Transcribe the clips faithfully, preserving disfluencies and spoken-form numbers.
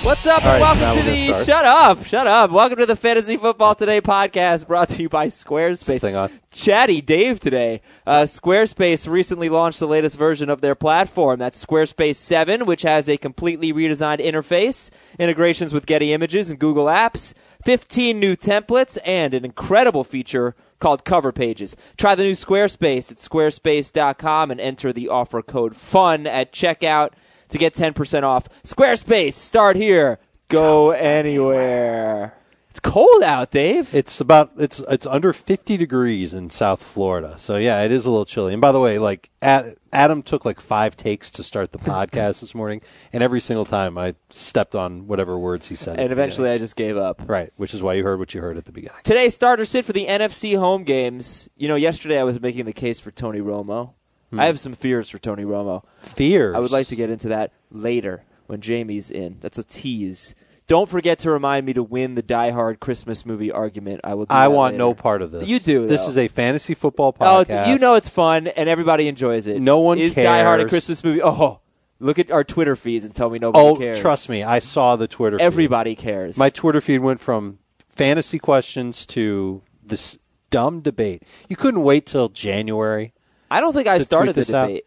What's up, All and right, welcome to now the... we're gonna Shut up, shut up. Welcome to the Fantasy Football Today podcast, brought to you by Squarespace. Thing on. Chatty Dave today. Uh, Squarespace recently launched the latest version of their platform. That's Squarespace seven, which has a completely redesigned interface, integrations with Getty Images and Google Apps, fifteen new templates, and an incredible feature called Cover Pages. Try the new Squarespace at squarespace dot com and enter the offer code FUN at checkout to get ten percent off. Squarespace, start here, go anywhere. It's cold out, Dave. It's about it's it's under fifty degrees in South Florida, so yeah, it is a little chilly. And by the way, like Ad, Adam took like five takes to start the podcast this morning, and every single time I stepped on whatever words he said. And eventually, I just gave up. Right, which is why you heard what you heard at the beginning. Today, starter sit for the N F C home games. You know, yesterday I was making the case for Tony Romo. Hmm. I have some fears for Tony Romo. Fears. I would like to get into that later when Jamie's in. That's a tease. Don't forget to remind me to win the Die Hard Christmas movie argument. I will. Do I that want later. no part of this. You do. This though. is a fantasy football podcast. Oh, you know it's fun and everybody enjoys it. No one is cares. Die Hard a Christmas movie? Oh, look at our Twitter feeds and tell me nobody oh, cares. trust me, I saw the Twitter. Everybody feed. cares. My Twitter feed went from fantasy questions to this dumb debate. You couldn't wait till January. I don't think I started the debate. Out?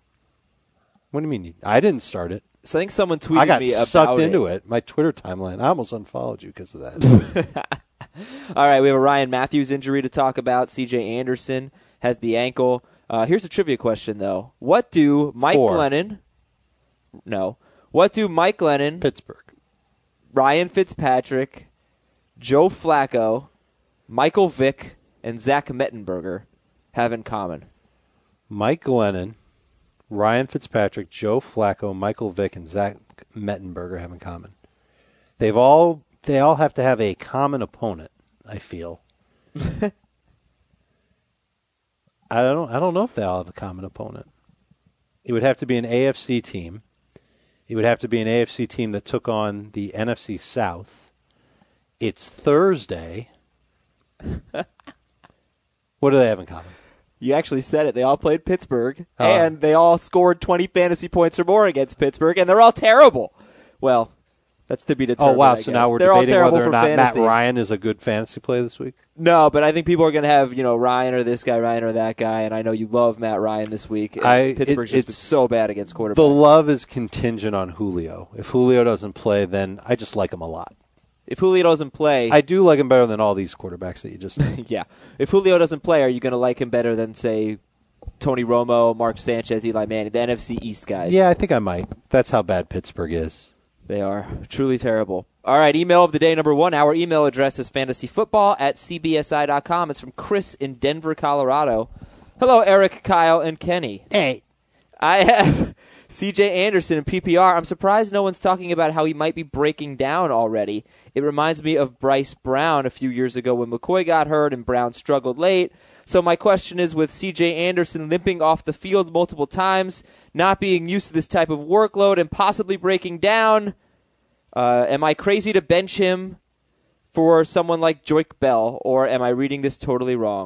What do you mean? I didn't start it. So I think someone tweeted I got me about sucked it. into it. My Twitter timeline. I almost unfollowed you because of that. All right, we have a Ryan Matthews injury to talk about. C J Anderson has the ankle. Uh, here's a trivia question, though. What do Mike Four. Glennon... No. What do Mike Glennon... Pittsburgh. Ryan Fitzpatrick, Joe Flacco, Michael Vick, and Zach Mettenberger have in common? Mike Glennon, Ryan Fitzpatrick, Joe Flacco, Michael Vick, and Zach Mettenberger have in common. They've all they all have to have a common opponent, I feel. I don't I don't know if they all have a common opponent. It would have to be an A F C team. It would have to be an A F C team that took on the N F C South. It's Thursday. What do they have in common? You actually said it. They all played Pittsburgh, Uh, and they all scored twenty fantasy points or more against Pittsburgh, and they're all terrible. Well, that's to be determined. Oh, wow. I So guess. now we're they're all debating terrible whether or for not fantasy. Matt Ryan is a good fantasy play this week? No, but I think people are going to have, you know, Ryan or this guy, Ryan or that guy, and I know you love Matt Ryan this week. And I, Pittsburgh's it, just been it's, so bad against quarterbacks. The love is contingent on Julio. If Julio doesn't play, then I just like him a lot. If Julio doesn't play... I do like him better than all these quarterbacks that you just named. Yeah. If Julio doesn't play, are you going to like him better than, say, Tony Romo, Mark Sanchez, Eli Manning, the N F C East guys? Yeah, I think I might. That's how bad Pittsburgh is. They are truly terrible. All right, email of the day number one. Our email address is fantasyfootball at c b s i dot com. It's from Chris in Denver, Colorado. Hello, Eric, Kyle, and Kenny. Hey. I have C J Anderson in P P R. I'm surprised no one's talking about how he might be breaking down already. It reminds me of Bryce Brown a few years ago when McCoy got hurt and Brown struggled late. So my question is, with C J Anderson limping off the field multiple times, not being used to this type of workload, and possibly breaking down, uh, am I crazy to bench him for someone like Joique Bell, or am I reading this totally wrong?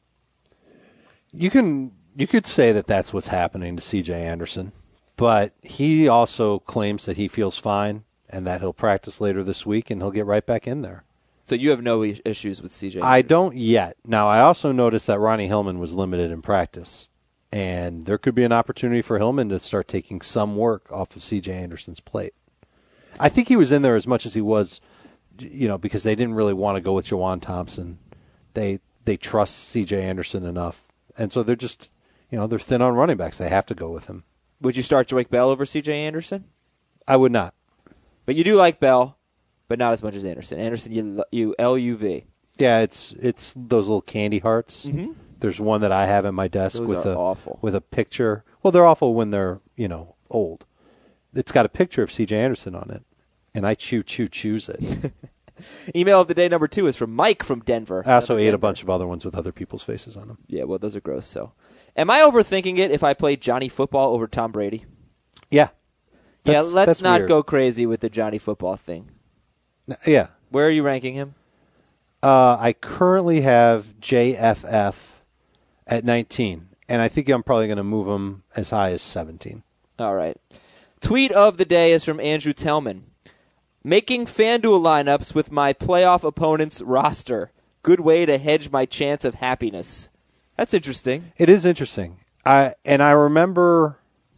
You can you could say that that's what's happening to C J Anderson, but he also claims that he feels fine and that he'll practice later this week and he'll get right back in there. So you have no issues with C J Anderson? I don't yet. Now, I also noticed that Ronnie Hillman was limited in practice, and there could be an opportunity for Hillman to start taking some work off of C J Anderson's plate. I think he was in there as much as he was, you know, because they didn't really want to go with Juwan Thompson. They they trust C J Anderson enough, and so they're just, you know, they're thin on running backs. They have to go with him. Would you start Joique Bell over C J Anderson? I would not. But you do like Bell, but not as much as Anderson. Anderson, you you L U V. Yeah, it's it's those little candy hearts. Mm-hmm. There's one that I have in my desk Those with are a awful. with a picture. Well, they're awful when they're, you know, old. It's got a picture of C J Anderson on it, and I chew chew choose it. Email of the day number two is from Mike from Denver. I also ate Denver. a bunch of other ones with other people's faces on them. Yeah, well, those are gross. So, am I overthinking it if I play Johnny Football over Tom Brady? Yeah. Yeah, That's- let's that's not weird. go crazy with the Johnny Football thing. Yeah. Where are you ranking him? Uh, I currently have J F F at nineteen, and I think I'm probably going to move him as high as seventeen. All right. Tweet of the day is from Andrew Tellman. Making FanDuel lineups with my playoff opponent's roster. Good way to hedge my chance of happiness. That's interesting. It is interesting. I and I remember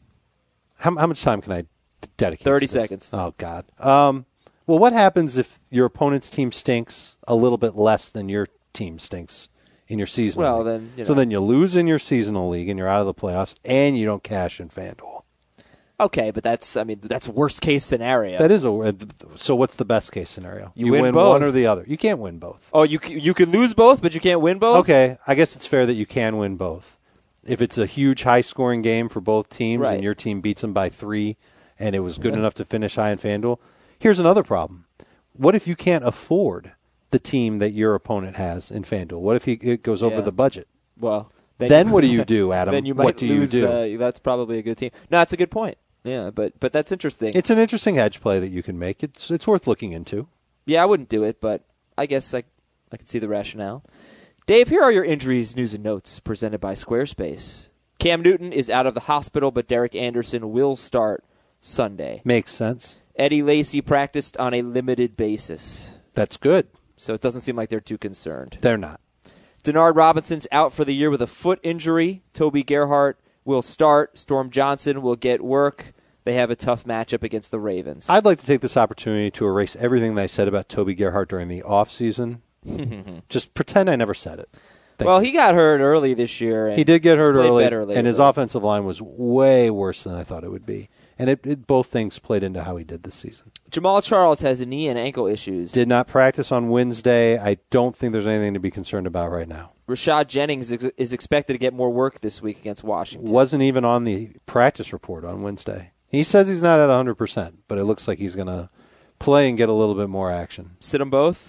how, how much time can I dedicate? Thirty to this? seconds. Oh God. Um, well, what happens if your opponent's team stinks a little bit less than your team stinks in your seasonal Well, league? then you know. So then you lose in your seasonal league and you're out of the playoffs, and you don't cash in FanDuel. Okay, but that's I mean that's worst case scenario. That is a. So what's the best case scenario? You win both. one or the other. You can't win both. Oh, you c- you could lose both, but you can't win both? Okay, I guess it's fair that you can win both. If it's a huge high-scoring game for both teams Right. and your team beats them by three and it was good enough to finish high in FanDuel, here's another problem. What if you can't afford the team that your opponent has in FanDuel? What if he, it goes over Yeah. the budget? Well, then, Then you, what do you do, Adam? Then you might what do lose. you do? Uh, that's probably a good team. No, that's a good point. Yeah, but but that's interesting. It's an interesting hedge play that you can make. It's it's worth looking into. Yeah, I wouldn't do it, but I guess I I can see the rationale. Dave, here are your injuries, news, and notes presented by Squarespace. Cam Newton is out of the hospital, but Derek Anderson will start Sunday. Makes sense. Eddie Lacy practiced on a limited basis, That's good. so it doesn't seem like they're too concerned. They're not. Denard Robinson's out for the year with a foot injury. Toby Gerhart will start. Storm Johnson will get work. They have a tough matchup against the Ravens. I'd like to take this opportunity to erase everything that I said about Toby Gerhart during the offseason. Just pretend I never said it. Thank well, you. he got hurt early this year. And He did get he's hurt played early, better lately. and his offensive line was way worse than I thought it would be. And it, it both things played into how he did this season. Jamal Charles has knee and ankle issues. Did not practice on Wednesday. I don't think there's anything to be concerned about right now. Rashad Jennings is, is expected to get more work this week against Washington. Wasn't even on the practice report on Wednesday. He says he's not at one hundred percent, but it looks like he's going to play and get a little bit more action. Sit them both.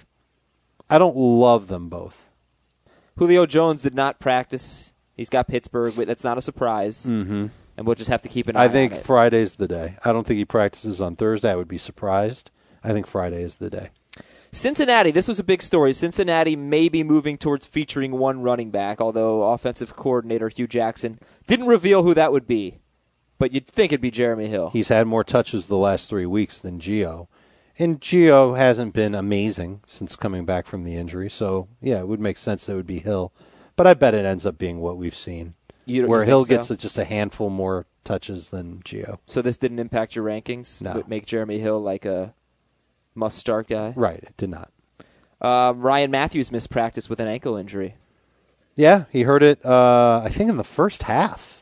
I don't love them both. Julio Jones did not practice. He's got Pittsburgh. But that's not a surprise. Mm-hmm. And we'll just have to keep an eye I think on it. Friday's the day. I don't think he practices on Thursday. I would be surprised. I think Friday is the day. Cincinnati, this was a big story. Cincinnati may be moving towards featuring one running back, although offensive coordinator Hugh Jackson didn't reveal who that would be. But you'd think it'd be Jeremy Hill. He's had more touches the last three weeks than Gio. And Gio hasn't been amazing since coming back from the injury. So, yeah, it would make sense that it would be Hill. But I bet it ends up being what we've seen, You don't- where you think Hill so? gets just a handful more touches than Gio. So this didn't impact your rankings? No. Would make Jeremy Hill like a must-start guy? Right, it did not. Um, Ryan Matthews missed practice with an ankle injury. Yeah, he hurt it, uh, I think, in the first half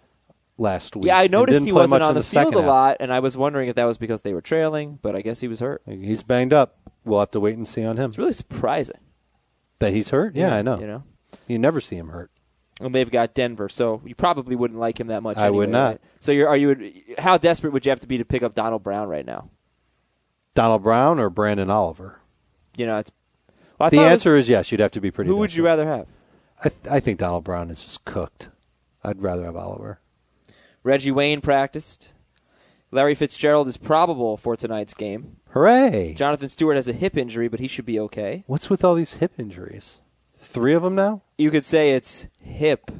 last week. Yeah, I and noticed didn't he play wasn't much on in the, the field second a half. lot, and I was wondering if that was because they were trailing, but I guess he was hurt. He's banged up. We'll have to wait and see on him. It's really surprising. That he's hurt? Yeah, I know. You know, You never see him hurt. and they've got Denver, so you probably wouldn't like him that much. I would anyway, not. right? So you're, are you? How desperate would you have to be to pick up Donald Brown right now? Donald Brown or Brandon Oliver? You know, it's. Well, I The thought it was- answer is yes. You'd have to be pretty who would you desperate. rather have? I, th- I think Donald Brown is just cooked. I'd rather have Oliver. Reggie Wayne practiced. Larry Fitzgerald is probable for tonight's game. Hooray! Jonathan Stewart has a hip injury, but he should be okay. What's with all these hip injuries? Three of them now? You could say it's hip.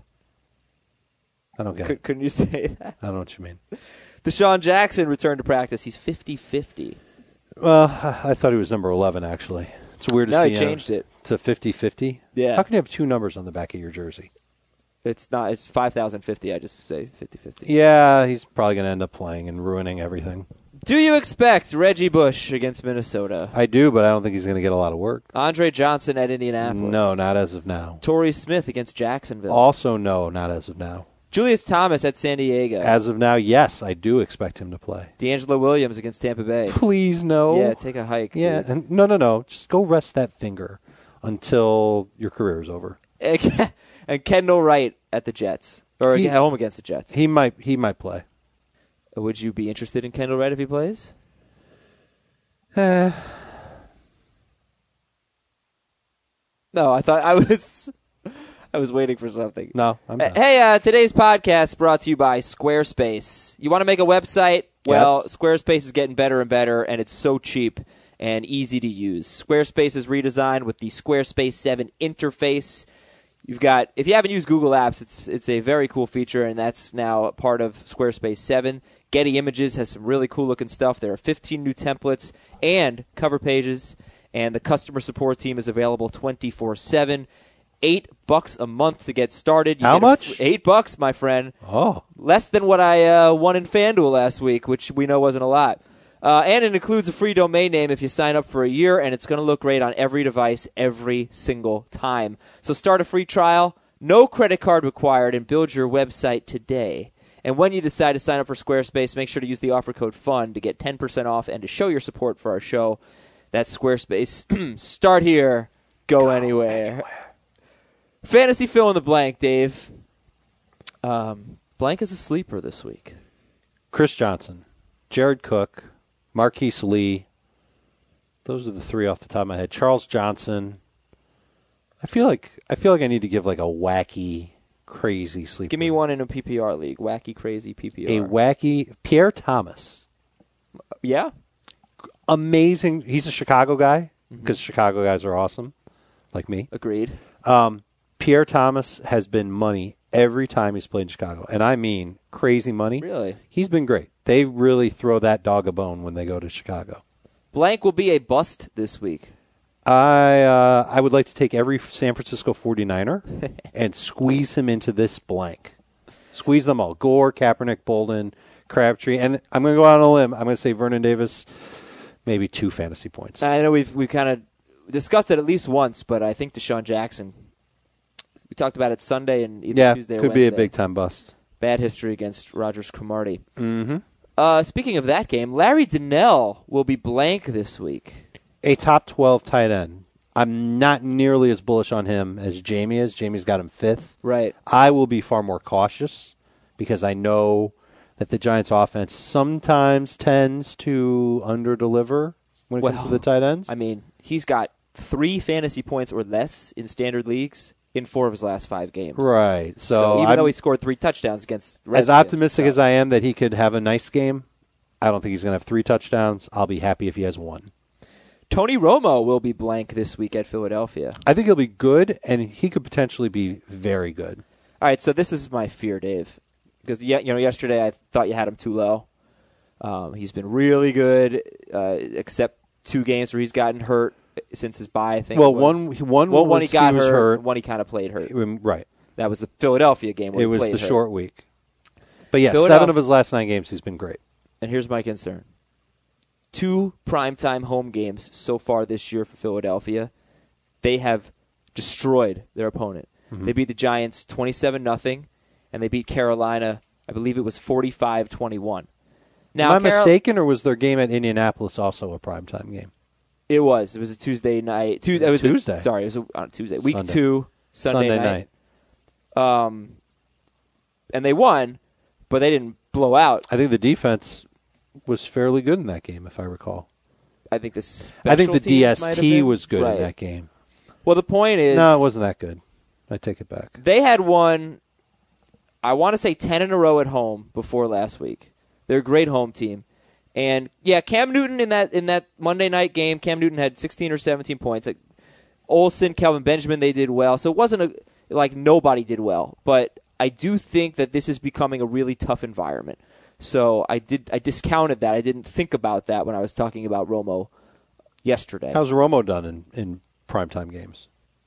I don't get Could, it. couldn't you say that? I don't know what you mean. Deshaun Jackson returned to practice. He's fifty-fifty. Well, I I thought he was number eleven, actually. It's weird to No, see he him changed it. to fifty-fifty. Yeah. How can you have two numbers on the back of your jersey? It's not. It's five thousand fifty. I just say fifty-fifty. Yeah, he's probably going to end up playing and ruining everything. Do you expect Reggie Bush against Minnesota? I do, but I don't think he's going to get a lot of work. Andre Johnson at Indianapolis? No, not as of now. Torrey Smith against Jacksonville? Also, no, not as of now. Julius Thomas at San Diego? As of now, yes, I do expect him to play. D'Angelo Williams against Tampa Bay? Please, no. Yeah, take a hike. Yeah, dude. and no, no, no. Just go rest that finger until your career is over. And and Kendall Wright at the Jets, or He- at home against the Jets. He might, he might play. Would you be interested in Kendall Wright if he plays? Eh, No, I thought I was. I was waiting for something. no, I'm not. Hey, uh, today's podcast brought to you by Squarespace. You want to make a website? Well, Yes. Squarespace is getting better and better, and it's so cheap and easy to use. Squarespace is redesigned with the Squarespace seven interface. You've got, if you haven't used Google Apps, it's it's a very cool feature, and that's now part of Squarespace seven. Getty Images has some really cool-looking stuff. There are fifteen new templates and cover pages, and the customer support team is available twenty-four seven. Eight bucks a month to get started. You How get much? Fr- eight bucks, my friend. Oh. Less than what I uh, won in FanDuel last week, which we know wasn't a lot. Uh, and it includes a free domain name if you sign up for a year, and it's going to look great on every device every single time. So start a free trial, no credit card required, and build your website today. And when you decide to sign up for Squarespace, make sure to use the offer code FUN to get ten percent off and to show your support for our show. That's Squarespace. Start here, go, go anywhere. anywhere. Fantasy fill in the blank, Dave. Um, blank is a sleeper this week. Chris Johnson, Jared Cook, Marquise Lee. Those are the three off the top of my head. Charles Johnson. I feel like I feel like I need to give like a wacky, crazy sleeper. Give me one in a P P R league. Wacky, crazy P P R. A wacky Pierre Thomas. Yeah. Amazing. He's a Chicago guy because mm-hmm. Chicago guys are awesome, like me. Agreed. Um, Pierre Thomas has been money every time he's played in Chicago, and I mean crazy money. Really? He's been great. They really throw that dog a bone when they go to Chicago. Blank will be a bust this week. I uh, I would like to take every San Francisco forty-niner and squeeze him into this blank. Squeeze them all. Gore, Kaepernick, Bolden, Crabtree. And I'm going to go out on a limb. I'm going to say Vernon Davis, maybe two fantasy points. I know we've, we've kind of discussed it at least once, but I think Deshaun Jackson, we talked about it Sunday and either yeah, Tuesday or could Wednesday. be a big-time bust. Bad history against Rogers Cromartie. Mm-hmm. Uh, speaking of that game, Larry Donnell will be blank this week. A top twelve tight end. I'm not nearly as bullish on him as Jamie is. Jamie's got him fifth. Right. I will be far more cautious because I know that the Giants' offense sometimes tends to underdeliver when it well, comes to the tight ends. I mean, he's got three fantasy points or less in standard leagues in four of his last five games. Right. So, so even I'm, though he scored three touchdowns against the Redskins, as optimistic as I am that he could have a nice game, I don't think he's going to have three touchdowns. I'll be happy if he has one. Tony Romo will be blank this week at Philadelphia. I think he'll be good, and he could potentially be very good. All right, so this is my fear, Dave, because you know yesterday I thought you had him too low. Um, he's been really good, uh, except two games where he's gotten hurt since his bye. I think. Well, it was. one one well, was, one he got he was hurt, hurt. one he kind of played hurt. Right. That was the Philadelphia game. Where it he was played the hurt. short week. But yeah, seven of his last nine games, he's been great. And here's my concern. Two primetime home games so far this year for Philadelphia. They have destroyed their opponent. Mm-hmm. They beat the Giants twenty-seven nothing, and they beat Carolina, I believe it was forty-five twenty-one. Now, Am I Carol- mistaken, or was their game at Indianapolis also a primetime game? It was. It was a Tuesday night. Tuesday. It was Tuesday. A, sorry, it was a, on Tuesday. Week Sunday. two, Sunday, Sunday night. night. Um, and they won, but they didn't blow out. I think the defense was fairly good in that game, if I recall. I think the special I think the teams D S might have T been. was good right. in that game. Well, the point is... No, it wasn't that good. I take it back. They had won, I want to say, ten in a row at home before last week. They're a great home team. And, yeah, Cam Newton in that in that Monday night game, Cam Newton had sixteen or seventeen points. Like, Olsen, Kelvin Benjamin, they did well. So it wasn't a, like nobody did well. But I do think that this is becoming a really tough environment. So I did. I discounted that. I didn't think about that when I was talking about Romo yesterday. How's Romo done in, in primetime games?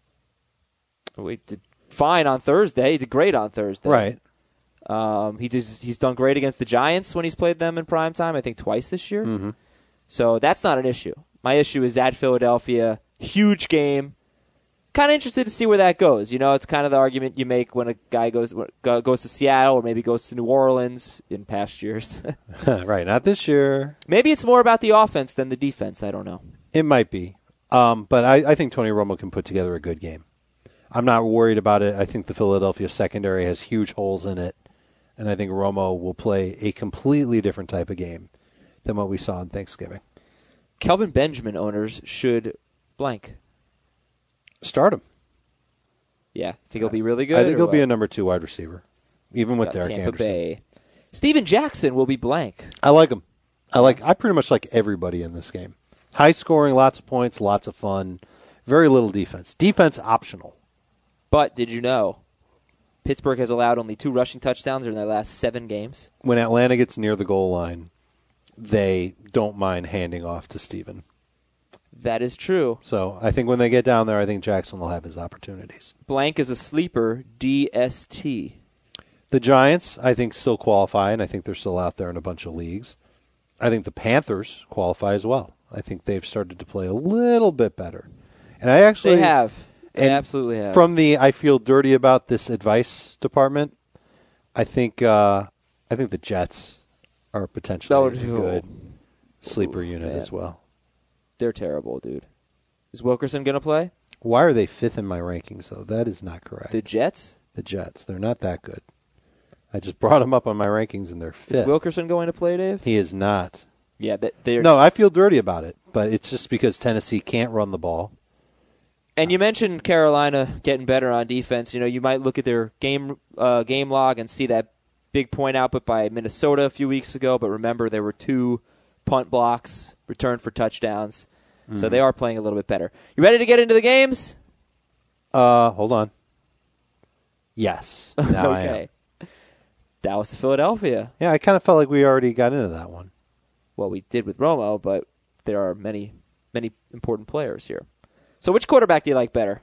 We did fine on Thursday. He did great on Thursday. Right. Um, he does, he's done great against the Giants when he's played them in primetime, I think twice this year. Mm-hmm. So that's not an issue. My issue is at Philadelphia. Huge game. Kind of interested to see where that goes. You know, it's kind of the argument you make when a guy goes goes to Seattle or maybe goes to New Orleans in past years. Right, not this year. Maybe it's more about the offense than the defense. I don't know. It might be. Um, but I, I think Tony Romo can put together a good game. I'm not worried about it. I think the Philadelphia secondary has huge holes in it. And I think Romo will play a completely different type of game than what we saw on Thanksgiving. Kelvin Benjamin owners should blank. Start him. Yeah. Think he'll be really good? I think he'll what? be a number two wide receiver, even with Got Derek Tampa Anderson. Bay. Steven Jackson will be blank. I like him. I like. I pretty much like everybody in this game. High scoring, lots of points, lots of fun. Very little defense. Defense optional. But did you know Pittsburgh has allowed only two rushing touchdowns in their last seven games? When Atlanta gets near the goal line, they don't mind handing off to Steven. That is true. So I think when they get down there, I think Jackson will have his opportunities. Blank is a sleeper, D S T. The Giants, I think, still qualify, and I think they're still out there in a bunch of leagues. I think the Panthers qualify as well. I think they've started to play a little bit better. And I actually They have. They and absolutely have. From the I feel dirty about this advice department, I think uh, I think the Jets are potentially Oh, a good sleeper unit man. as well. They're terrible, dude. Is Wilkerson going to play? Why are they fifth in my rankings, though? That is not correct. The Jets? The Jets. They're not that good. I just brought them up on my rankings, and they're fifth. Is Wilkerson going to play, Dave? He is not. Yeah, they're. No, I feel dirty about it, but it's just because Tennessee can't run the ball. And you mentioned Carolina getting better on defense. You know, you might look at their game uh, game log and see that big point output by Minnesota a few weeks ago, but remember there were two punt blocks returned for touchdowns. Mm-hmm. So they are playing a little bit better. You ready to get into the games? Uh, hold on. Yes. Now I am. Okay. Dallas to Philadelphia. Yeah, I kind of felt like we already got into that one. Well, we did with Romo, but there are many, many important players here. So which quarterback do you like better?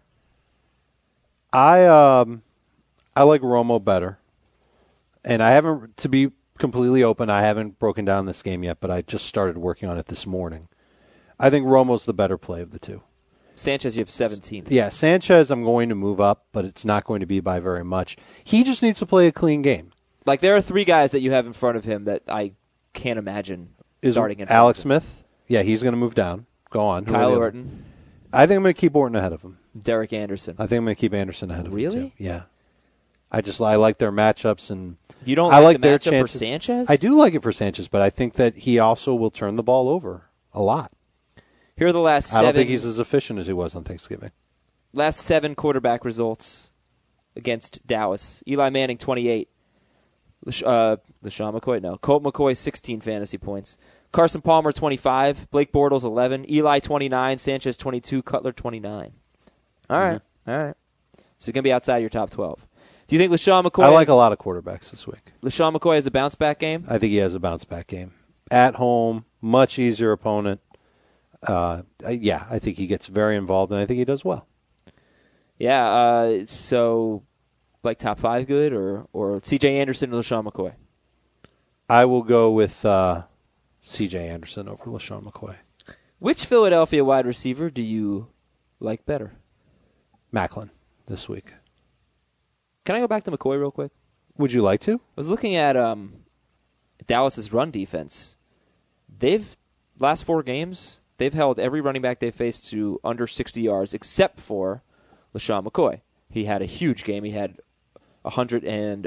I um, I like Romo better. And I haven't, to be completely open, I haven't broken down this game yet, but I just started working on it this morning. I think Romo's the better play of the two. Sanchez, you have seventeenth. Yeah, Sanchez I'm going to move up, but it's not going to be by very much. He just needs to play a clean game. Like, there are three guys that you have in front of him that I can't imagine Is starting in Alex front of him. Smith? Yeah, he's going to move down. Go on. Who are Kyle the other- Orton. I think I'm going to keep Orton ahead of him. Derek Anderson. I think I'm going to keep Anderson ahead of Really? him, too. Yeah. I just I like their matchups, and You don't I like, like the their matchup chances. for Sanchez? I do like it for Sanchez, but I think that he also will turn the ball over a lot. Here are the last seven. I don't think he's as efficient as he was on Thanksgiving. Last seven quarterback results against Dallas. Eli Manning, twenty-eight. Lash- uh, LaShawn McCoy, no. Colt McCoy, sixteen fantasy points. Carson Palmer, twenty-five. Blake Bortles, eleven. Eli, twenty-nine. Sanchez, twenty-two. Cutler, twenty-nine. All right. Mm-hmm. All right. So he's going to be outside your top twelve. Do you think LaShawn McCoy I like has, a lot of quarterbacks this week. LaShawn McCoy has a bounce-back game? I think he has a bounce-back game. At home, much easier opponent. Uh, yeah, I think he gets very involved, and I think he does well. Yeah, uh, so like top five good or, or C J Anderson or LaShawn McCoy? I will go with uh, C J Anderson over LaShawn McCoy. Which Philadelphia wide receiver do you like better? Macklin this week. Can I go back to McCoy real quick? Would you like to? I was looking at um, Dallas's run defense. They've, last four games, they've held every running back they faced to under sixty yards except for LaShawn McCoy. He had a huge game. He had one hundred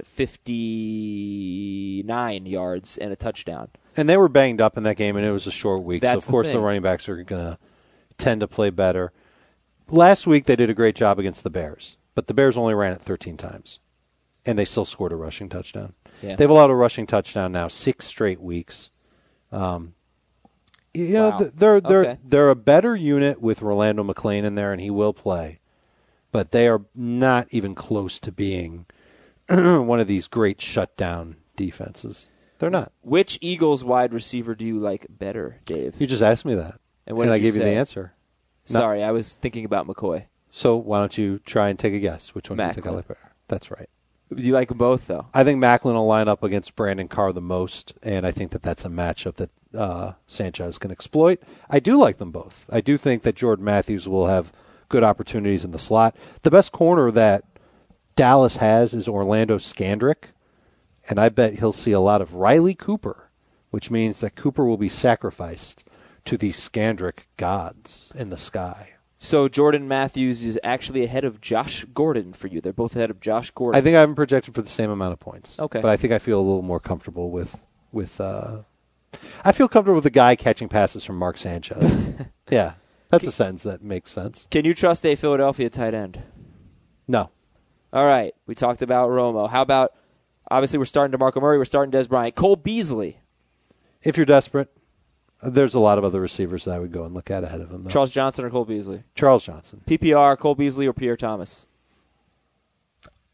fifty-nine yards and a touchdown. And they were banged up in that game, and it was a short week. That's so, of the course, the, thing. running backs are going to tend to play better. Last week, they did a great job against the Bears, but the Bears only ran it thirteen times, and they still scored a rushing touchdown. Yeah. They've allowed a rushing touchdown now six straight weeks. Um, you know, Wow. th- they're they're Okay. they're a better unit with Rolando McClain in there, and he will play, but they are not even close to being one of these great shutdown defenses. They're not. Which Eagles wide receiver do you like better, Dave? You just asked me that, And what and did I you gave you say? the answer. No. Sorry, I was thinking about McCoy. So why don't you try and take a guess? Which one do you think I Macklin. like better? That's right. Do you like them both, though? I think Macklin will line up against Brandon Carr the most, and I think that that's a matchup that uh, Sanchez can exploit. I do like them both. I do think that Jordan Matthews will have good opportunities in the slot. The best corner that Dallas has is Orlando Scandrick, and I bet he'll see a lot of Riley Cooper, which means that Cooper will be sacrificed to the Scandrick gods in the sky. So Jordan Matthews is actually ahead of Josh Gordon for you. They're both ahead of Josh Gordon. I think I have him projected for the same amount of points. Okay. But I think I feel a little more comfortable with with. Uh, I feel comfortable with the guy catching passes from Mark Sanchez. Yeah, that's a sentence that makes sense. Can you trust a Philadelphia tight end? No, All right. We talked about Romo. How about, obviously, we're starting DeMarco Murray. We're starting Des Bryant. Cole Beasley. if you're desperate, there's a lot of other receivers that I would go and look at ahead of him. Though. Charles Johnson or Cole Beasley? Charles Johnson. P P R, Cole Beasley or Pierre Thomas?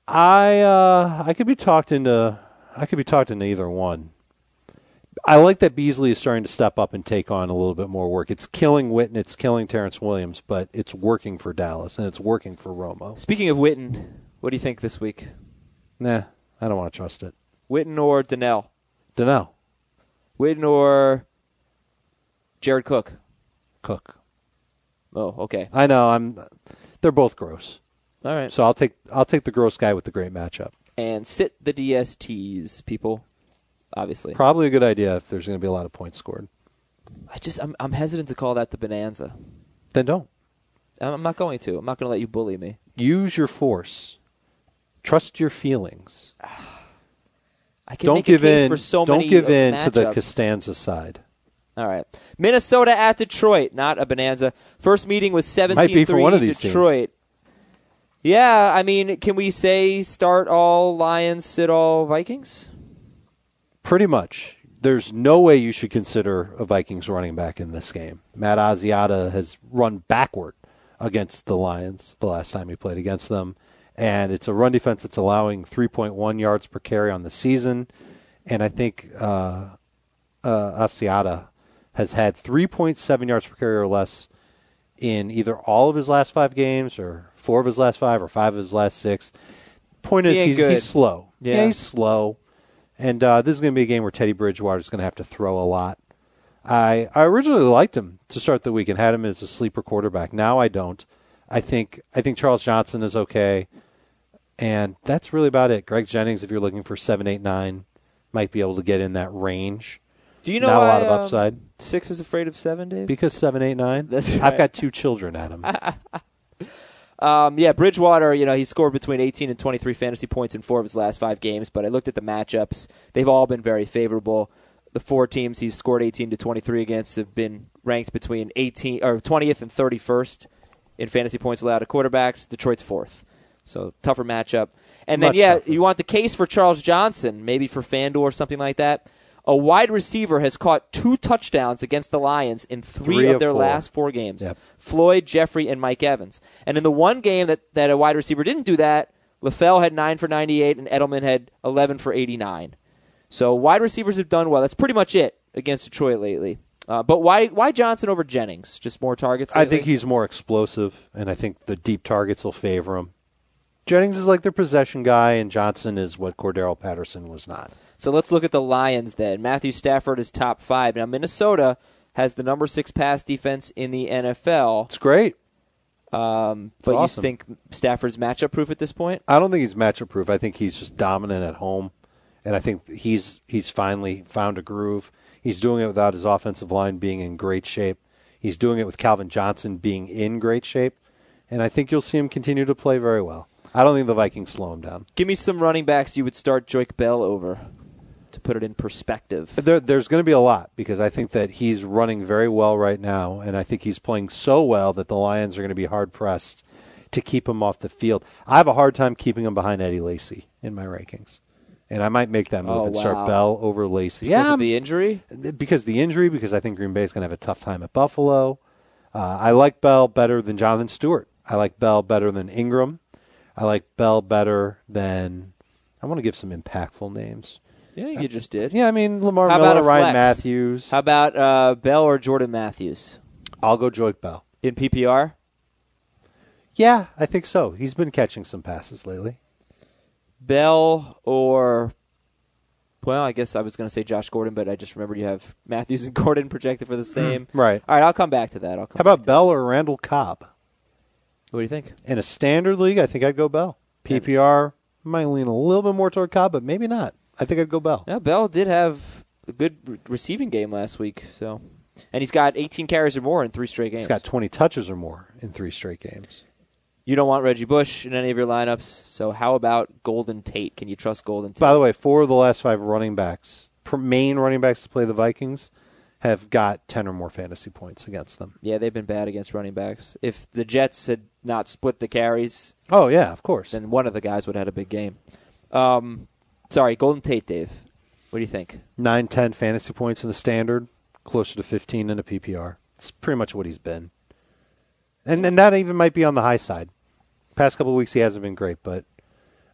I uh, I could be talked into I could be talked into either one. I like that Beasley is starting to step up and take on a little bit more work. It's killing Witten, it's killing Terrence Williams, but it's working for Dallas and it's working for Romo. Speaking of Witten, what do you think this week? Nah, I don't want to trust it. Witten or Donnell? Donnell. Witten or Jared Cook? Cook. Oh, okay. I know. I'm. They're both gross. All right. So I'll take I'll take the gross guy with the great matchup. And sit the D S Ts, people. Obviously. Probably a good idea if there's going to be a lot of points scored. I just I'm I'm hesitant to call that the bonanza. Then don't. I'm not going to. I'm not going to let you bully me. Use your force. Trust your feelings. I can don't make give a case in. for so don't many give in matchups. to the Costanza side. All right. Minnesota at Detroit, not a bonanza. First meeting was seventeen three Detroit. Teams. Yeah, I mean, can we say start all Lions, sit all Vikings? Pretty much. There's no way you should consider a Vikings running back in this game. Matt Asiata has run backward against the Lions the last time he played against them. And it's a run defense that's allowing three point one yards per carry on the season. And I think uh, uh, Asiata has had three point seven yards per carry or less in either all of his last five games or four of his last five or five of his last six. Point is, he's, he's slow. Yeah. yeah, he's slow. And uh, this is going to be a game where Teddy Bridgewater is going to have to throw a lot. I I originally liked him to start the week and had him as a sleeper quarterback. Now I don't. I think I think Charles Johnson is okay. And that's really about it. Greg Jennings, if you're looking for seven, eight, nine, might be able to get in that range. Do you know Not why, a lot of um, upside. Six is afraid of seven, Dave? Because seven, eight, nine. That's right. I've got two children, Adam. um, yeah, Bridgewater, you know, he scored between eighteen and twenty-three fantasy points in four of his last five games, but I looked at the matchups. They've all been very favorable. The four teams he's scored eighteen to twenty-three against have been ranked between eighteen or twentieth and thirty-first in fantasy points allowed to quarterbacks. Detroit's fourth. So, tougher matchup. And then, Much yeah, tougher. you want the case for Charles Johnson, maybe for FanDuel or something like that. A wide receiver has caught two touchdowns against the Lions in three, Three of of their four. last four games. Yep. Floyd, Jeffrey, and Mike Evans. And in the one game that, that a wide receiver didn't do that, LaFell had nine for ninety-eight and Edelman had eleven for eighty-nine. So wide receivers have done well. That's pretty much it against Detroit lately. Uh, but why why Johnson over Jennings? Just more targets lately? I think he's more explosive, and I think the deep targets will favor him. Jennings is like their possession guy, and Johnson is what Cordero Patterson was not. So let's look at the Lions then. Matthew Stafford is top five. Now, Minnesota has the number six pass defense in the N F L. It's great. Um, It's but awesome. you think Stafford's matchup proof at this point? I don't think he's matchup proof. I think he's just dominant at home, and I think he's he's finally found a groove. He's doing it without his offensive line being in great shape. He's doing it with Calvin Johnson being in great shape, and I think you'll see him continue to play very well. I don't think the Vikings slow him down. Give me some running backs you would start Joique Bell over, to put it in perspective. There, there's going to be a lot because I think that he's running very well right now, and I think he's playing so well that the Lions are going to be hard-pressed to keep him off the field. I have a hard time keeping him behind Eddie Lacy in my rankings, and I might make that move Oh, and wow. start Bell over Lacy. Because yeah, of the injury? because the injury, because I think Green Bay is going to have a tough time at Buffalo. Uh, I like Bell better than Jonathan Stewart. I like Bell better than Ingram. I like Bell better than – I want to give some impactful names. Yeah, you just did. Yeah, I mean, Lamar How about Miller, a Ryan flex? Matthews. How about uh, Bell or Jordan Matthews? I'll go Joique Bell. In P P R? Yeah, I think so. He's been catching some passes lately. Bell or, well, I guess I was going to say Josh Gordon, but I just remembered you have Matthews and Gordon projected for the same. Right. All right, I'll come back to that. I'll come How about back to Bell or Randall Cobb? that. What do you think? In a standard league, I think I'd go Bell. P P R, might lean a little bit more toward Cobb, but maybe not. I think I'd go Bell. Yeah, Bell did have a good re- receiving game last week, so, and he's got eighteen carries or more in three straight games. He's got twenty touches or more in three straight games. You don't want Reggie Bush in any of your lineups, so how about Golden Tate? Can you trust Golden Tate? By the way, four of the last five running backs, per- main running backs to play the Vikings, have got ten or more fantasy points against them. Yeah, they've been bad against running backs. If the Jets had not split the carries, Oh, yeah, of course. then one of the guys would have had a big game. Um, sorry, Golden Tate, Dave. What do you think? nine, ten fantasy points in a standard, closer to fifteen in a P P R. It's pretty much what he's been. And and that even might be on the high side. Past couple of weeks he hasn't been great, but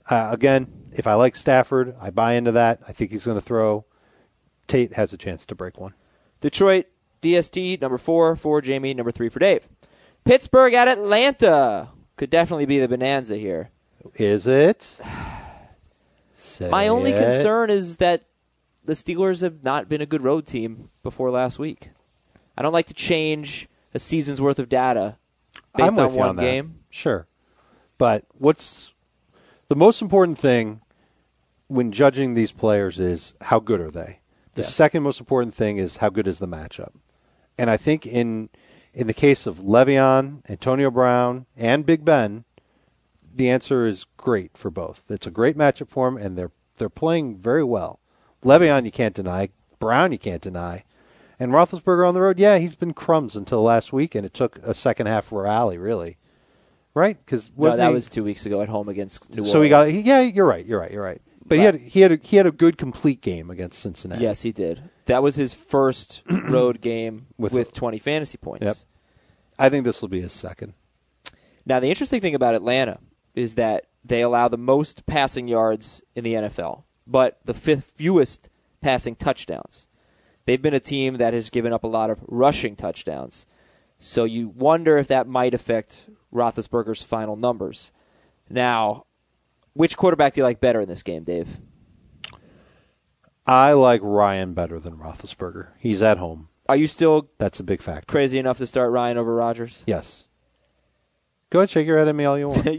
Uh, again, if I like Stafford, I buy into that. I think he's going to throw. Tate has a chance to break one. Detroit, D S T, number four for Jamie, number three for Dave. Pittsburgh at Atlanta. Could definitely be the bonanza here. Is it? Say My only it. concern is that the Steelers have not been a good road team before last week. I don't like to change a season's worth of data based I'm on with you one on that. game. Sure. But what's the most important thing when judging these players is how good are they? The Yes. second most important thing is how good is the matchup. And I think in in the case of Le'Veon, Antonio Brown, and Big Ben, the answer is great for both. It's a great matchup for them, and they're they're playing very well. Le'Veon, you can't deny. Brown, you can't deny. And Roethlisberger on the road, yeah, he's been crumbs until last week, and it took a second half rally, really. Right? Because No, that was two weeks ago at home against New Orleans. So he got. He, yeah, you're right. You're right. You're right. But, But- he had he had a, he had a good complete game against Cincinnati. Yes, he did. That was his first road game With- with, twenty fantasy points. Yep. I think this will be his second. Now, the interesting thing about Atlanta is that they allow the most passing yards in the N F L, but the fifth fewest passing touchdowns. They've been a team that has given up a lot of rushing touchdowns. So you wonder if that might affect Roethlisberger's final numbers. Now, which quarterback do you like better in this game, Dave? I like Ryan better than Roethlisberger. He's at home. Are you still That's a big factor. crazy enough to start Ryan over Rodgers? Yes. Go ahead, shake your head at me all you want.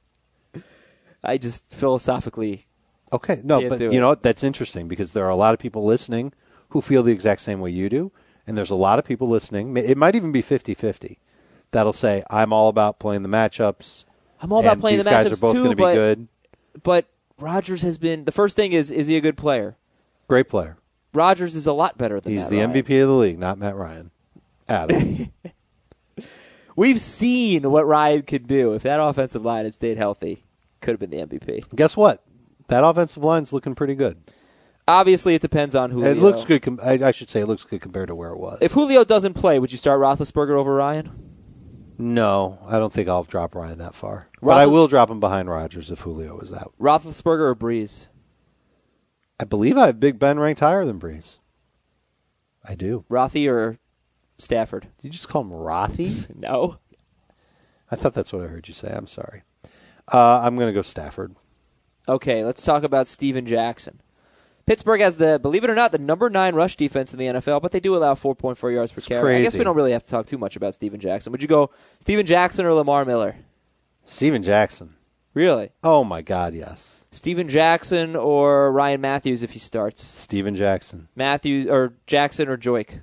I just philosophically... Okay, no, Can't but do you it. know what? That's interesting because there are a lot of people listening who feel the exact same way you do, and there's a lot of people listening. It might even be fifty-fifty. That'll say, I'm all about playing the matchups. I'm all about and playing these the guys matchups are both too, going to be but, good. but Rodgers has been... The first thing is, is he a good player? Great player. Rodgers is a lot better than He's Matt the Ryan. M V P of the league, not Matt Ryan. Adam. We've seen what Ryan could do. If that offensive line had stayed healthy, could have been the M V P. Guess what? That offensive line's looking pretty good. Obviously, it depends on Julio. It looks good. Com- I, I should say it looks good compared to where it was. If Julio doesn't play, would you start Roethlisberger over Ryan? no, I don't think I'll drop Ryan that far. But I Roethlis- will drop him behind Rodgers if Julio is out. Roethlisberger or Breeze? I believe I have Big Ben ranked higher than Breeze. I do. Rothy or Stafford? Did you just call him Rothy? No. I thought that's what I heard you say. I'm sorry. Uh, I'm going to go Stafford. Okay, let's talk about Steven Jackson. Pittsburgh has the, believe it or not, the number nine rush defense in the N F L, but they do allow four point four yards per It's carry. I guess crazy. we don't really have to talk too much about Steven Jackson. Would you go Steven Jackson or Lamar Miller? Steven Jackson. Really? Oh, my God, yes. Steven Jackson or Ryan Matthews if he starts? Steven Jackson. Matthews or Jackson or Joik?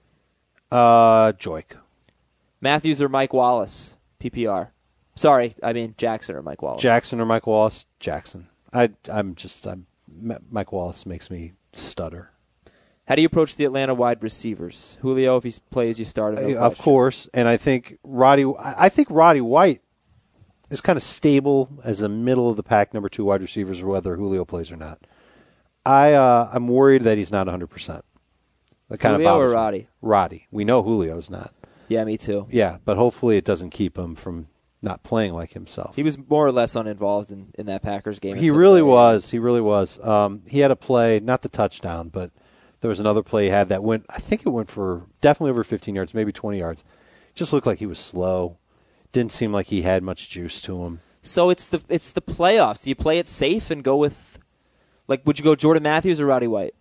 Uh, Joik. Matthews or Mike Wallace? P P R. Sorry, I mean Jackson or Mike Wallace. Jackson or Mike Wallace? Jackson. I, I'm just, I'm, M- Mike Wallace makes me stutter. How do you approach the Atlanta wide receivers? Julio, if he plays, you start him. No of question. course, and I think Roddy. I I think Roddy White is kind of stable as a middle of the pack number two wide receivers, whether Julio plays or not. I uh, I'm worried that he's not one hundred percent. That kind Julio of or bothers me. Roddy? Roddy. We know Julio's not. Yeah, me too. Yeah, but hopefully it doesn't keep him from not playing like himself. He was more or less uninvolved in, in that Packers game. He until really the very was. He really was. Um, he had a play, not the touchdown, but there was another play he had that went, I think it went for definitely over fifteen yards, maybe twenty yards. Just looked like he was slow. Didn't seem like he had much juice to him. end. So it's the it's the playoffs. Do you play it safe and go with, like, would you go Jordan Matthews or Roddy White?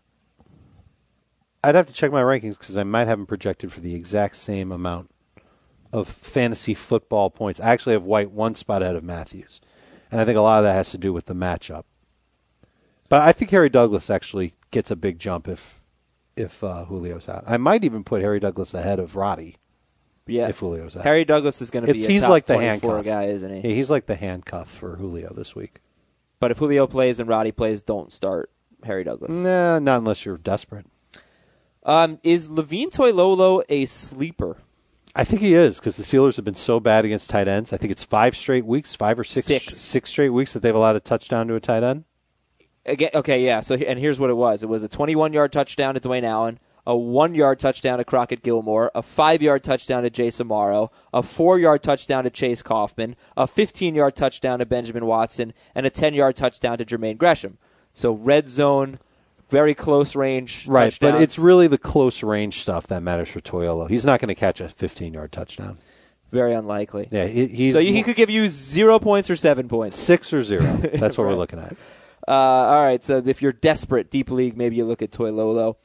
I'd have to check my rankings because I might have him projected for the exact same amount of fantasy football points. I actually have White one spot ahead of Matthews. And I think a lot of that has to do with the matchup. But I think Harry Douglas actually gets a big jump if if uh, Julio's out. I might even put Harry Douglas ahead of Roddy Yeah, if Julio's out. Harry Douglas is going to be It's- a he's top like the twenty-four handcuff. guy, isn't he? Yeah, he's like the handcuff for Julio this week. But if Julio plays and Roddy plays, don't start Harry Douglas. Nah, not unless you're desperate. Um, is Levine Toilolo a sleeper? I think he is because the Steelers have been so bad against tight ends. I think it's five straight weeks, five or six, Six. six straight weeks that they've allowed a touchdown to a tight end. Again, okay, yeah. So and here's what it was: it was a twenty-one yard touchdown to Dwayne Allen, a one-yard touchdown to Crockett Gilmore, a five-yard touchdown to Jace Amaro, a four-yard touchdown to Chase Kaufman, a fifteen-yard touchdown to Benjamin Watson, and a ten-yard touchdown to Jermaine Gresham. So red zone, very close range right, touchdowns. but it's really the close range stuff that matters for Toyolo. He's not going to catch a fifteen-yard touchdown. Very unlikely. Yeah, he, he's so he could give you zero points or seven points. Six or zero. That's what right. we're looking at. Uh, all right, so if you're desperate, deep league, maybe you look at Toilolo.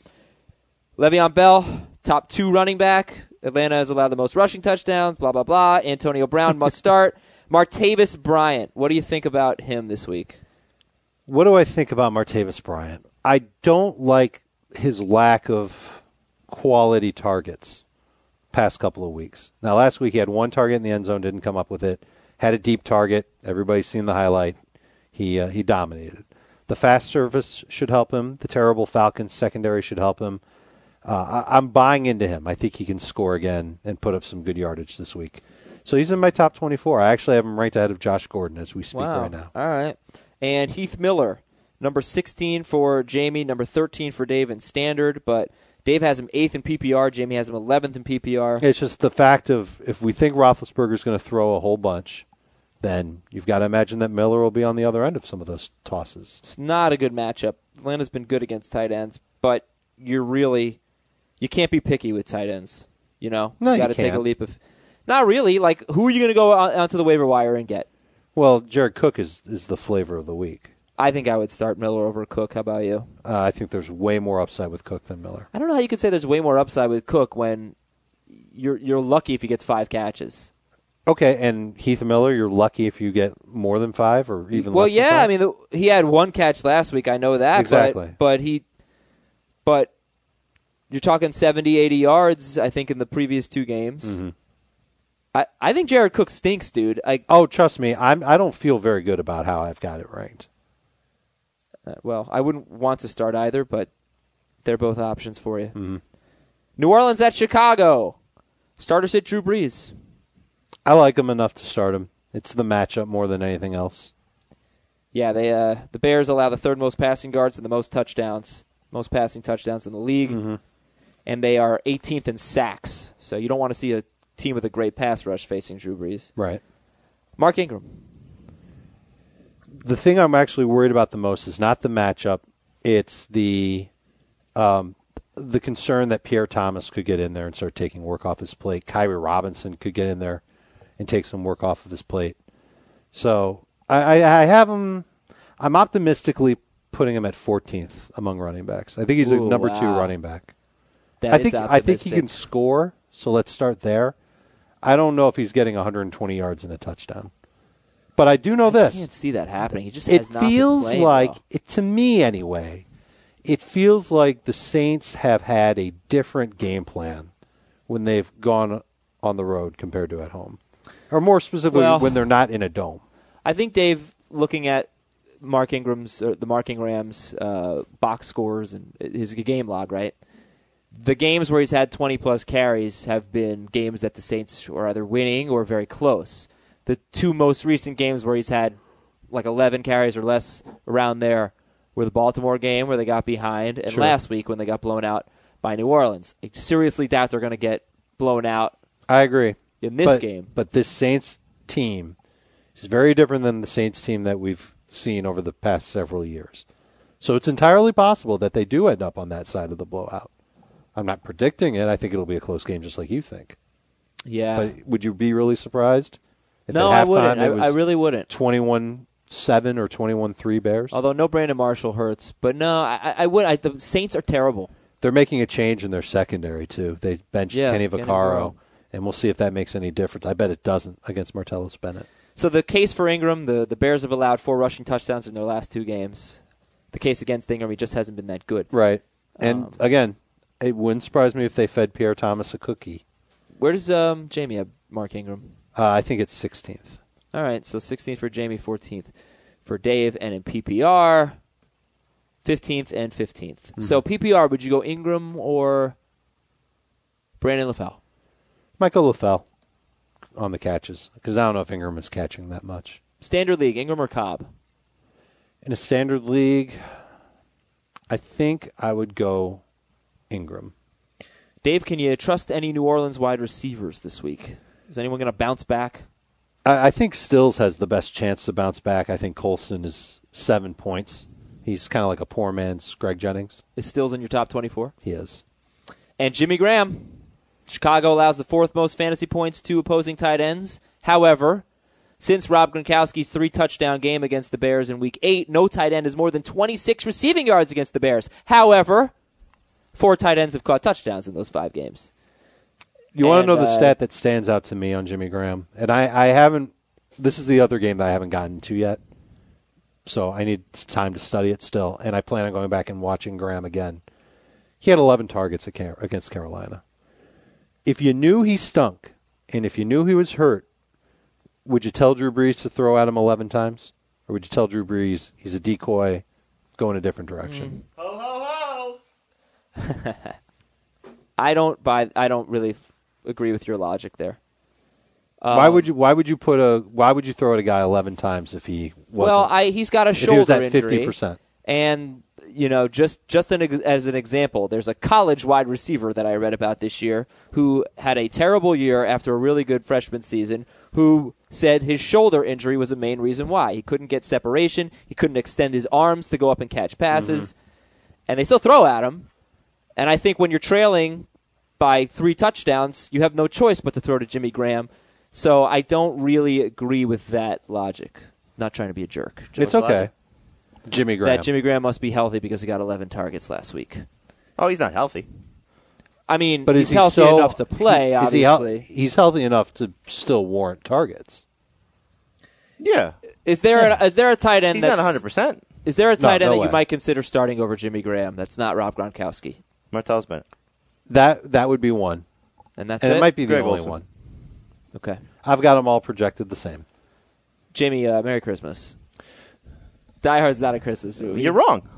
Le'Veon Bell, top two running back. Atlanta has allowed the most rushing touchdowns, blah, blah, blah. Antonio Brown must start. Martavis Bryant, what do you think about him this week? What do I think about Martavis Bryant? I don't like his lack of quality targets past couple of weeks. Now, last week he had one target in the end zone, didn't come up with it. Had a deep target. Everybody's seen the highlight. He uh, he dominated. The fast service should help him. The terrible Falcons secondary should help him. Uh, I, I'm buying into him. I think he can score again and put up some good yardage this week. So he's in my top twenty-four. I actually have him ranked ahead of Josh Gordon as we speak wow. right now. All right. And Heath Miller, number sixteen for Jamie, number thirteen for Dave in Standard, but Dave has him eighth in P P R. Jamie has him eleventh in P P R. It's just the fact of if we think Roethlisberger's going to throw a whole bunch, then you've got to imagine that Miller will be on the other end of some of those tosses. It's not a good matchup. Atlanta's been good against tight ends, but you're really you can't be picky with tight ends. You know, no, you got to you take a leap of. Not really. Like, who are you going to go on, onto the waiver wire and get? Well, Jared Cook is is the flavor of the week. I think I would start Miller over Cook. How about you? Uh, I think there's way more upside with Cook than Miller. I don't know how you could say there's way more upside with Cook when you're you're lucky if he gets five catches. Okay, and Heath Miller, you're lucky if you get more than five or even well, less yeah. than five? I mean, the, he had one catch last week. I know that. Exactly. But, but he, but you're talking seventy, eighty yards, I think, in the previous two games. Mm-hmm. I, I think Jared Cook stinks, dude. I, oh, trust me, I'm, I don't feel very good about how I've got it ranked. Uh, well, I wouldn't want to start either, but they're both options for you. Mm-hmm. New Orleans at Chicago. Starter sit Drew Brees. I like him enough to start him. It's the matchup more than anything else. Yeah, they uh, the Bears allow the third most passing yards and the most touchdowns, most passing touchdowns in the league, mm-hmm. and they are eighteenth in sacks. So you don't want to see a team with a great pass rush facing Drew Brees. Right. Mark Ingram. The thing I'm actually worried about the most is not the matchup. It's the um, the concern that Pierre Thomas could get in there and start taking work off his plate. Kyrie Robinson could get in there and take some work off of his plate. So I, I, I have him. I'm optimistically putting him at fourteenth among running backs. I think he's Ooh, a number wow. two running back. That I is think I think he optimistic. can score. So let's start there. I don't know if he's getting one hundred twenty yards and a touchdown, but I do know I this. can't see that happening. He just It has not been feels playing like well. it to me anyway. It feels like the Saints have had a different game plan when they've gone on the road compared to at home, or more specifically, Well, when they're not in a dome. I think Dave, looking at Mark Ingram's, or the Mark Ingram's uh, box scores and his game log, right? The games where he's had twenty plus carries have been games that the Saints are either winning or very close. The two most recent games where he's had like eleven carries or less around there were the Baltimore game where they got behind, and Sure. last week when they got blown out by New Orleans. I seriously doubt they're going to get blown out I agree. in this but, game. But this Saints team is very different than the Saints team that we've seen over the past several years. So it's entirely possible that they do end up on that side of the blowout. I'm not predicting it. I think it'll be a close game just like you think. Yeah. But would you be really surprised if no, at I halftime wouldn't. it was I, I really wouldn't. twenty-one seven or twenty-one three Bears? Although no Brandon Marshall hurts. But no, I, I would. I, the Saints are terrible. They're making a change in their secondary, too. They benched Yeah, Kenny Kenny Vaccaro, Vaccaro. and we'll see if that makes any difference. I bet it doesn't against Martellus Bennett. So the case for Ingram, the, the Bears have allowed four rushing touchdowns in their last two games. The case against Ingram, he just hasn't been that good. Right. And, Um, again, it wouldn't surprise me if they fed Pierre Thomas a cookie. Where does um, Jamie have Mark Ingram? Uh, I think it's sixteenth. All right, so sixteenth for Jamie, fourteenth for Dave, and in P P R, fifteenth and fifteenth. Mm-hmm. So P P R, would you go Ingram or Brandon LaFell? Michael LaFell on the catches, because I don't know if Ingram is catching that much. Standard League, Ingram or Cobb? In a standard league, I think I would go Ingram. Dave, can you trust any New Orleans wide receivers this week? Is anyone going to bounce back? I, I think Stills has the best chance to bounce back. I think Colston is seven points. He's kind of like a poor man's Greg Jennings. Is Stills in your top twenty-four? He is. And Jimmy Graham. Chicago allows the fourth most fantasy points to opposing tight ends. However, since Rob Gronkowski's three-touchdown game against the Bears in Week eight, no tight end has more than twenty-six receiving yards against the Bears. However, four tight ends have caught touchdowns in those five games. You want to know And, the uh, stat that stands out to me on Jimmy Graham? And I, I haven't – this is the other game that I haven't gotten to yet. So I need time to study it still. And I plan on going back and watching Graham again. He had eleven targets against Carolina. If you knew he stunk and if you knew he was hurt, would you tell Drew Brees to throw at him eleven times? Or would you tell Drew Brees he's a decoy, go in a different direction? Mm. Ho, ho, ho! I don't buy. I don't really f- agree with your logic there. Um, why would you? Why would you put a? Why would you throw at a guy eleven times if he wasn't? Well, I, he's got a shoulder if he was at injury, fifty percent, and you know, just just an, as an example, there's a college wide receiver that I read about this year who had a terrible year after a really good freshman season. Who said his shoulder injury was the main reason why he couldn't get separation, he couldn't extend his arms to go up and catch passes, mm-hmm. and they still throw at him. And I think when you're trailing by three touchdowns, you have no choice but to throw to Jimmy Graham. So I don't really agree with that logic. Not trying to be a jerk. It's okay. Jimmy Graham. That Jimmy Graham must be healthy because he got eleven targets last week. Oh, he's not healthy. I mean, but he's he healthy so, enough to play, is obviously. He, he's healthy enough to still warrant targets. Yeah. Is there, yeah. A, is there a tight end he's that's... not one hundred percent. Is there a tight no, end no that way. you might consider starting over Jimmy Graham that's not Rob Gronkowski? Martellus Bennett. That that would be one. And that's and it? it might be the Greg only Olsen. one. Okay. I've got them all projected the same. Jamie, uh, Merry Christmas. Die Hard's not a Christmas movie. You're wrong.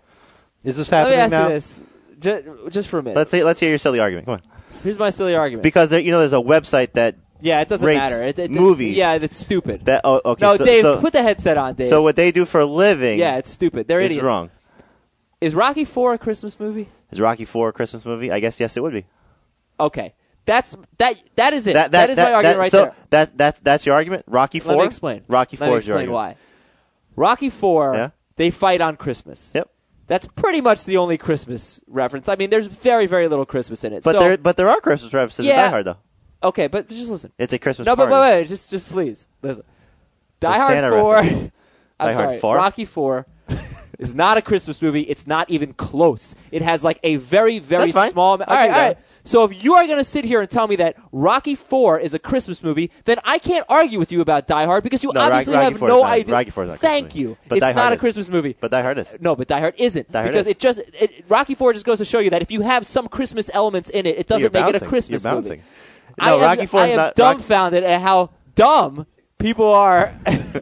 Is this Let me happening ask now? you this, just, just for a minute. Let's see, let's hear your silly argument. Come on. Here's my silly argument. Because there, you know, there's a website that yeah, it doesn't rates matter. It, it, movies. Yeah, it's stupid. that. Oh, okay. no, so, Dave, so, put the headset on, Dave. So what they do for a living? Yeah, it's stupid. They're is idiots. wrong. Is Rocky four a Christmas movie? Is Rocky four a Christmas movie? I guess yes, it would be. Okay, that's that. That is it. That, that is my argument that, right so there. That that's that's your argument. Rocky four. Let me explain. Rocky Let four me is your explain argument. why. Rocky four. Yeah. They fight on Christmas. Yep. That's pretty much the only Christmas reference. I mean, there's very, very little Christmas in it. But so, there but there are Christmas references Yeah. in Die Hard though. Okay, but just listen. It's a Christmas No, but party. wait, wait, just, just please listen. Die There's Hard Santa four. references. I'm Die Hard sorry. four? Rocky four is not a Christmas movie. It's not even close. It has like a very, very That's fine. small. I'll All right, give all you right. that. So if you are going to sit here and tell me that Rocky four is a Christmas movie, then I can't argue with you about Die Hard because you No, Rocky- obviously Rocky have four is no not- idea. Rocky four is not a Thank Christmas movie. you. But it's Die Hard not a is. Christmas movie. But Die Hard is. No, but Die Hard isn't Die Hard because is. it just it, Rocky four just goes to show you that if you have some Christmas elements in it, it doesn't You're make it a bouncing. Christmas You're movie. bouncing. I No, am, Rocky four I is am not- dumbfounded at how dumb people are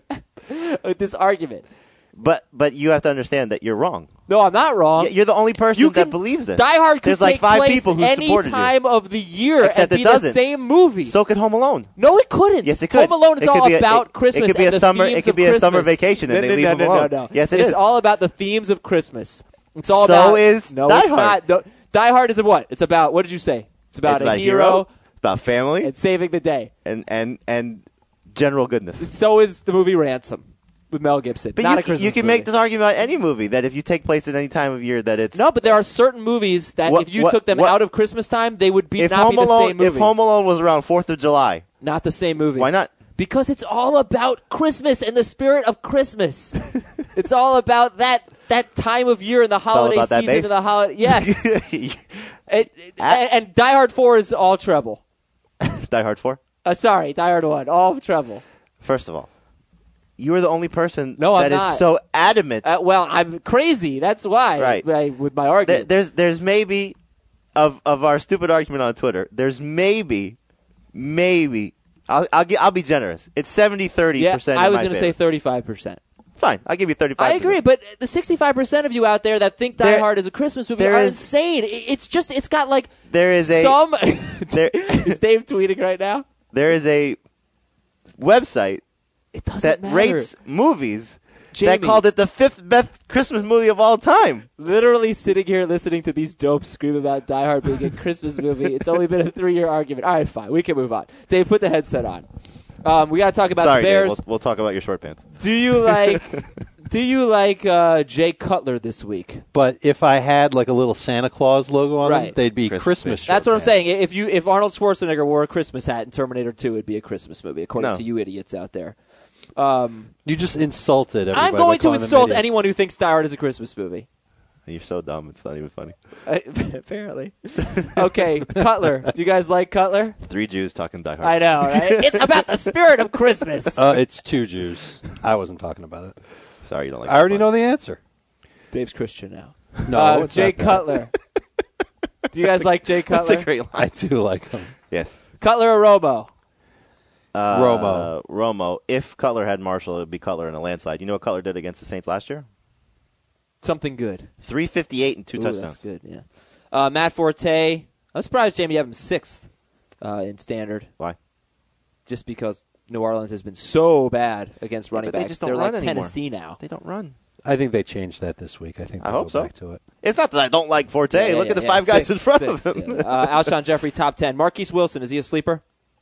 with this argument. But but you have to understand that you're wrong. No, I'm not wrong. Y- You're the only person You can, that believes this. Die Hard could There's like take five place people who any supported time you. of the year Except and it be doesn't. the same movie. So could Home Alone. No, it couldn't. Yes, it could. Home Alone is It could all be a- about it- Christmas. it could be and a the summer- themes it could of be a summer Christmas. vacation and no, they no, leave no, Home no, Alone. No, no. Yes, it it's is. all about the themes of Christmas. It's all So about. is no, Die it's Hard. not. No, Die Hard is a what? It's about. What did you say? It's about It's a about hero, It's about family and saving the day. and and and general goodness. So is the movie Ransom with Mel Gibson. But not you, a Christmas you can movie. make this argument about any movie that if you take place at any time of year that it's No, but there are certain movies that What- if you what- took them what- out of Christmas time, they would be if not Home be the Alone same movie. if Home Alone was around Fourth of July. Not the same movie. Why not? Because it's all about Christmas and the spirit of Christmas. It's all about that that time of year and the all holiday about that season bass? and the holiday. Yes, Die It- it- and, and Die Hard Four is all treble. Hard four. Uh, sorry, Die Hard One, all treble. First of all, you are the only person No, I'm that is not. so adamant. Uh, well, I'm crazy. That's why. Right. I, with my There- argument. there's there's maybe of of our stupid argument on Twitter. There's maybe maybe I'll I'll, get, I'll be generous. It's seventy thirty yeah, percent. I was going to say thirty-five percent. Fine. I'll give you thirty-five. I agree, but the sixty-five percent of you out there that think Die There- Hard is a Christmas movie there are is- insane. It- It's just, it's got like There is a some. there, Is Dave tweeting right now? there is a website It doesn't that matter. rates movies that called it the fifth best Christmas movie of all time. Literally sitting here listening to these dopes scream about Die Hard being a Christmas movie. It's only been a three-year argument. All right, fine. We can move on. Dave, put the headset on. Um, we got to talk about Sorry, the Bears. Dave, we'll, we'll talk about your short pants. Do you like Do you like uh, Jay Cutler this week? But if I had like a little Santa Claus logo on Right. them, they'd be Christmas Christmas. fish. That's short what I'm pants. saying. If you if Arnold Schwarzenegger wore a Christmas hat in Terminator two, it'd be a Christmas movie, according No. to you idiots out there. Um, You just insulted everybody. I'm by going to calling them insult idiots. anyone who thinks Die Hard is a Christmas movie. You're so dumb. It's not even funny. Apparently. Okay, Cutler. Do you guys like Cutler? Three Jews talking Die Hard. I know, right? It's about the spirit of Christmas. Uh, it's two Jews. I wasn't talking about it. Sorry, you don't like. I already that know the answer. Dave's Christian now. No, uh, it's Jay not that. Cutler. Do you guys like Jay That's Cutler? a great line. I do like them. Yes. Cutler or Romo? Uh, Romo. Romo. If Cutler had Marshall, it would be Cutler in a landslide. You know what Cutler did against the Saints last year? Something good. three fifty-eight and two Ooh, touchdowns. That's good, yeah. Uh, Matt Forte. I'm surprised, Jamie, you have him sixth uh, in standard, Why? just because New Orleans has been so bad against running but they backs. just don't They're run like anymore. Tennessee now. They don't run. I think they changed that this week. I think I they'll hope go so. back to it. It's not that I don't like Forte. Yeah, yeah, Look at the yeah, five guys six, in front six, of him. yeah. Uh, Alshon Jeffrey, top ten. Marquise Wilson, is he a sleeper?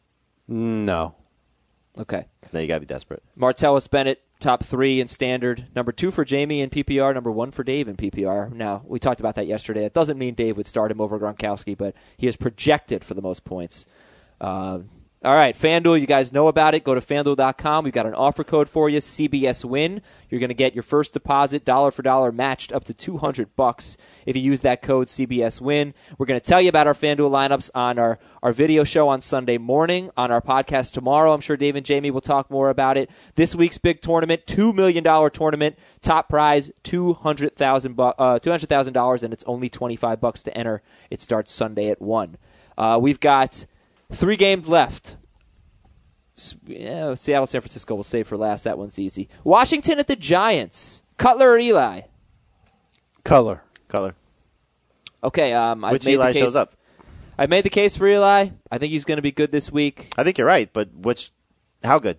No. Okay. No, you got to be desperate. Martellus Bennett, top three in standard. Number two for Jamie in P P R. Number one for Dave in P P R. Now, we talked about that yesterday. It doesn't mean Dave would start him over Gronkowski, but he is projected for the most points. Uh, all right, FanDuel, you guys know about it. Go to FanDuel dot com. We've got an offer code for you, C B S Win. You're going to get your first deposit, dollar for dollar, matched up to two hundred bucks if you use that code C B S Win. We're going to tell you about our FanDuel lineups on our, our video show on Sunday morning, on our podcast tomorrow. I'm sure Dave and Jamie will talk more about it. This week's big tournament, two million dollars tournament, top prize, two hundred thousand dollars, uh, two hundred thousand dollars, and it's only twenty-five bucks to enter. It starts Sunday at one. Uh, we've got three games left. S- Yeah, Seattle, San Francisco, we'll save for last. That one's easy. Washington at the Giants. Cutler or Eli? Color. Cutler. Okay, um, I've Which made Eli the case. shows up? I've made the case for Eli. I think he's going to be good this week. I think you're right, but which? How good?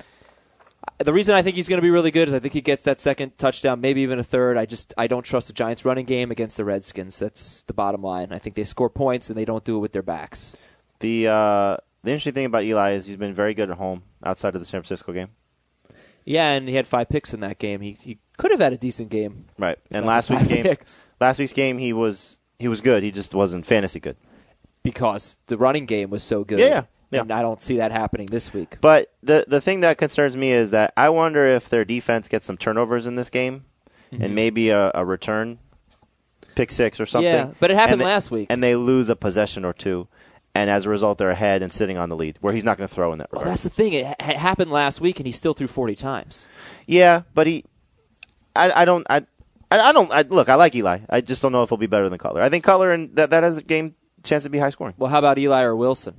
The reason I think he's going to be really good is I think he gets that second touchdown, maybe even a third. I just I don't trust the Giants' running game against the Redskins. That's the bottom line. I think they score points and they don't do it with their backs. The uh, the interesting thing about Eli is he's been very good at home outside of the San Francisco game. Yeah, and he had five picks in that game. He he could have had a decent game. Right. if And not last for week's five game, picks. last week's game he was he was good. He just wasn't fantasy good. Because the running game was so good. Yeah, yeah, yeah. And I don't see that happening this week. But the the thing that concerns me is that I wonder if their defense gets some turnovers in this game, Mm-hmm. and maybe a, a return pick six or something. Yeah, but it happened and they- last week. and they lose a possession or two, and as a result they're ahead and sitting on the lead, where he's not going to throw in that Well, regard. that's the thing. It ha- happened last week, and he still threw forty times. Yeah, but he, I, I don't, I, I I don't. I, look, I like Eli. I just don't know if he'll be better than Cutler. I think Cutler and that that has a game chance to be high scoring. Well, how about Eli or Wilson?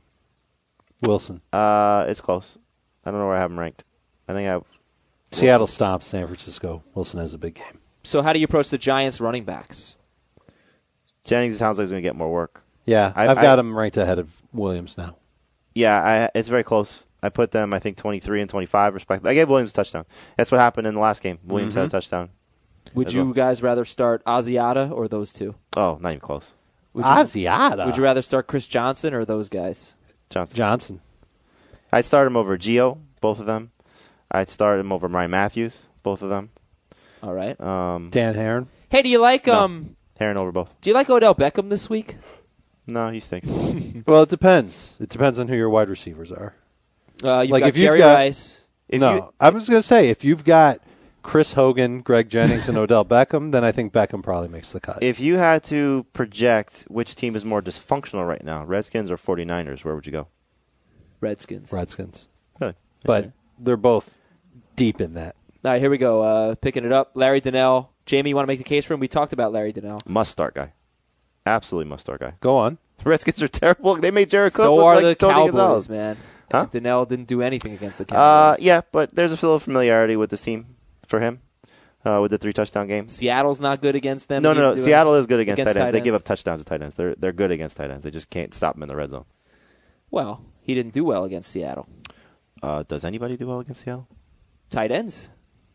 Wilson. Uh, it's close. I don't know where I have him ranked. I think I have. Seattle stomps San Francisco. Wilson has a big game. So how do you approach the Giants running backs? Jennings sounds like he's going to get more work. Yeah, I- I've got I- him ranked ahead of Williams now. Yeah, I, it's very close. I put them, I think, twenty-three and twenty-five, respectively. I gave Williams a touchdown. That's what happened in the last game. Williams had a touchdown. Would As you well. guys rather start Asiata or those two? Oh, not even close. Would you, Asiata. would you rather start Chris Johnson or those guys? Johnson. Johnson. I'd start him over Gio, both of them. I'd start him over Ryan Matthews, both of them. All right. Um, Dan Heron. Hey, do you like No. um? Heron over both. Do you like Odell Beckham this week? No, he stinks. Well, it depends. It depends on who your wide receivers are. Uh, you've Like, got if you've Jerry got- Rice. If no, you, I was going to say, if you've got Chris Hogan, Greg Jennings, and Odell Beckham, then I think Beckham probably makes the cut. if you had to project which team is more dysfunctional right now, Redskins or 49ers, where would you go? Redskins. Redskins. Really? But they're both deep in that. All right, here we go. Uh, picking it up. Larry Donnell. Jamie, you want to make the case for him? We talked about Larry Donnell. Must start guy. Absolutely must start guy. Go on. Redskins are terrible. They made Jared Cook So look are like the Tony Cowboys, Gonzalez. man. Huh? Donnell didn't do anything against the Uh, Cowboys. yeah, but there's a little familiarity with this team for him uh, with the three touchdown game. Seattle's not good against them. No, He no, no. didn't do Seattle it is good against, against tight ends. They tight give ends. up touchdowns to tight ends. They're they're good against tight ends. They just can't stop them in the red zone. Well, he didn't do well against Seattle. Uh, does anybody do well against Seattle? Tight ends.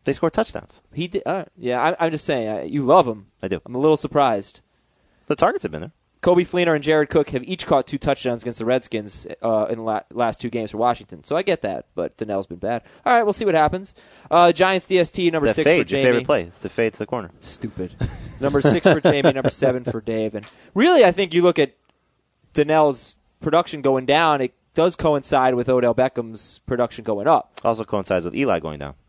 They score touchdowns. He did. Uh, yeah, I, I'm just saying. Uh, you love him. I do. I'm a little surprised. The targets have been there. Kobe Fleener and Jared Cook have each caught two touchdowns against the Redskins uh, in the la- last two games for Washington. So I get that, but Donnell's been bad. All right, we'll see what happens. Uh, Giants D S T, number It's six fade, for Jamie. your favorite play. It's the fade to the corner. Stupid. Number six for Jamie, number seven for Dave. And really, I think you look at Donnell's production going down, it does coincide with Odell Beckham's production going up. Also coincides with Eli going down.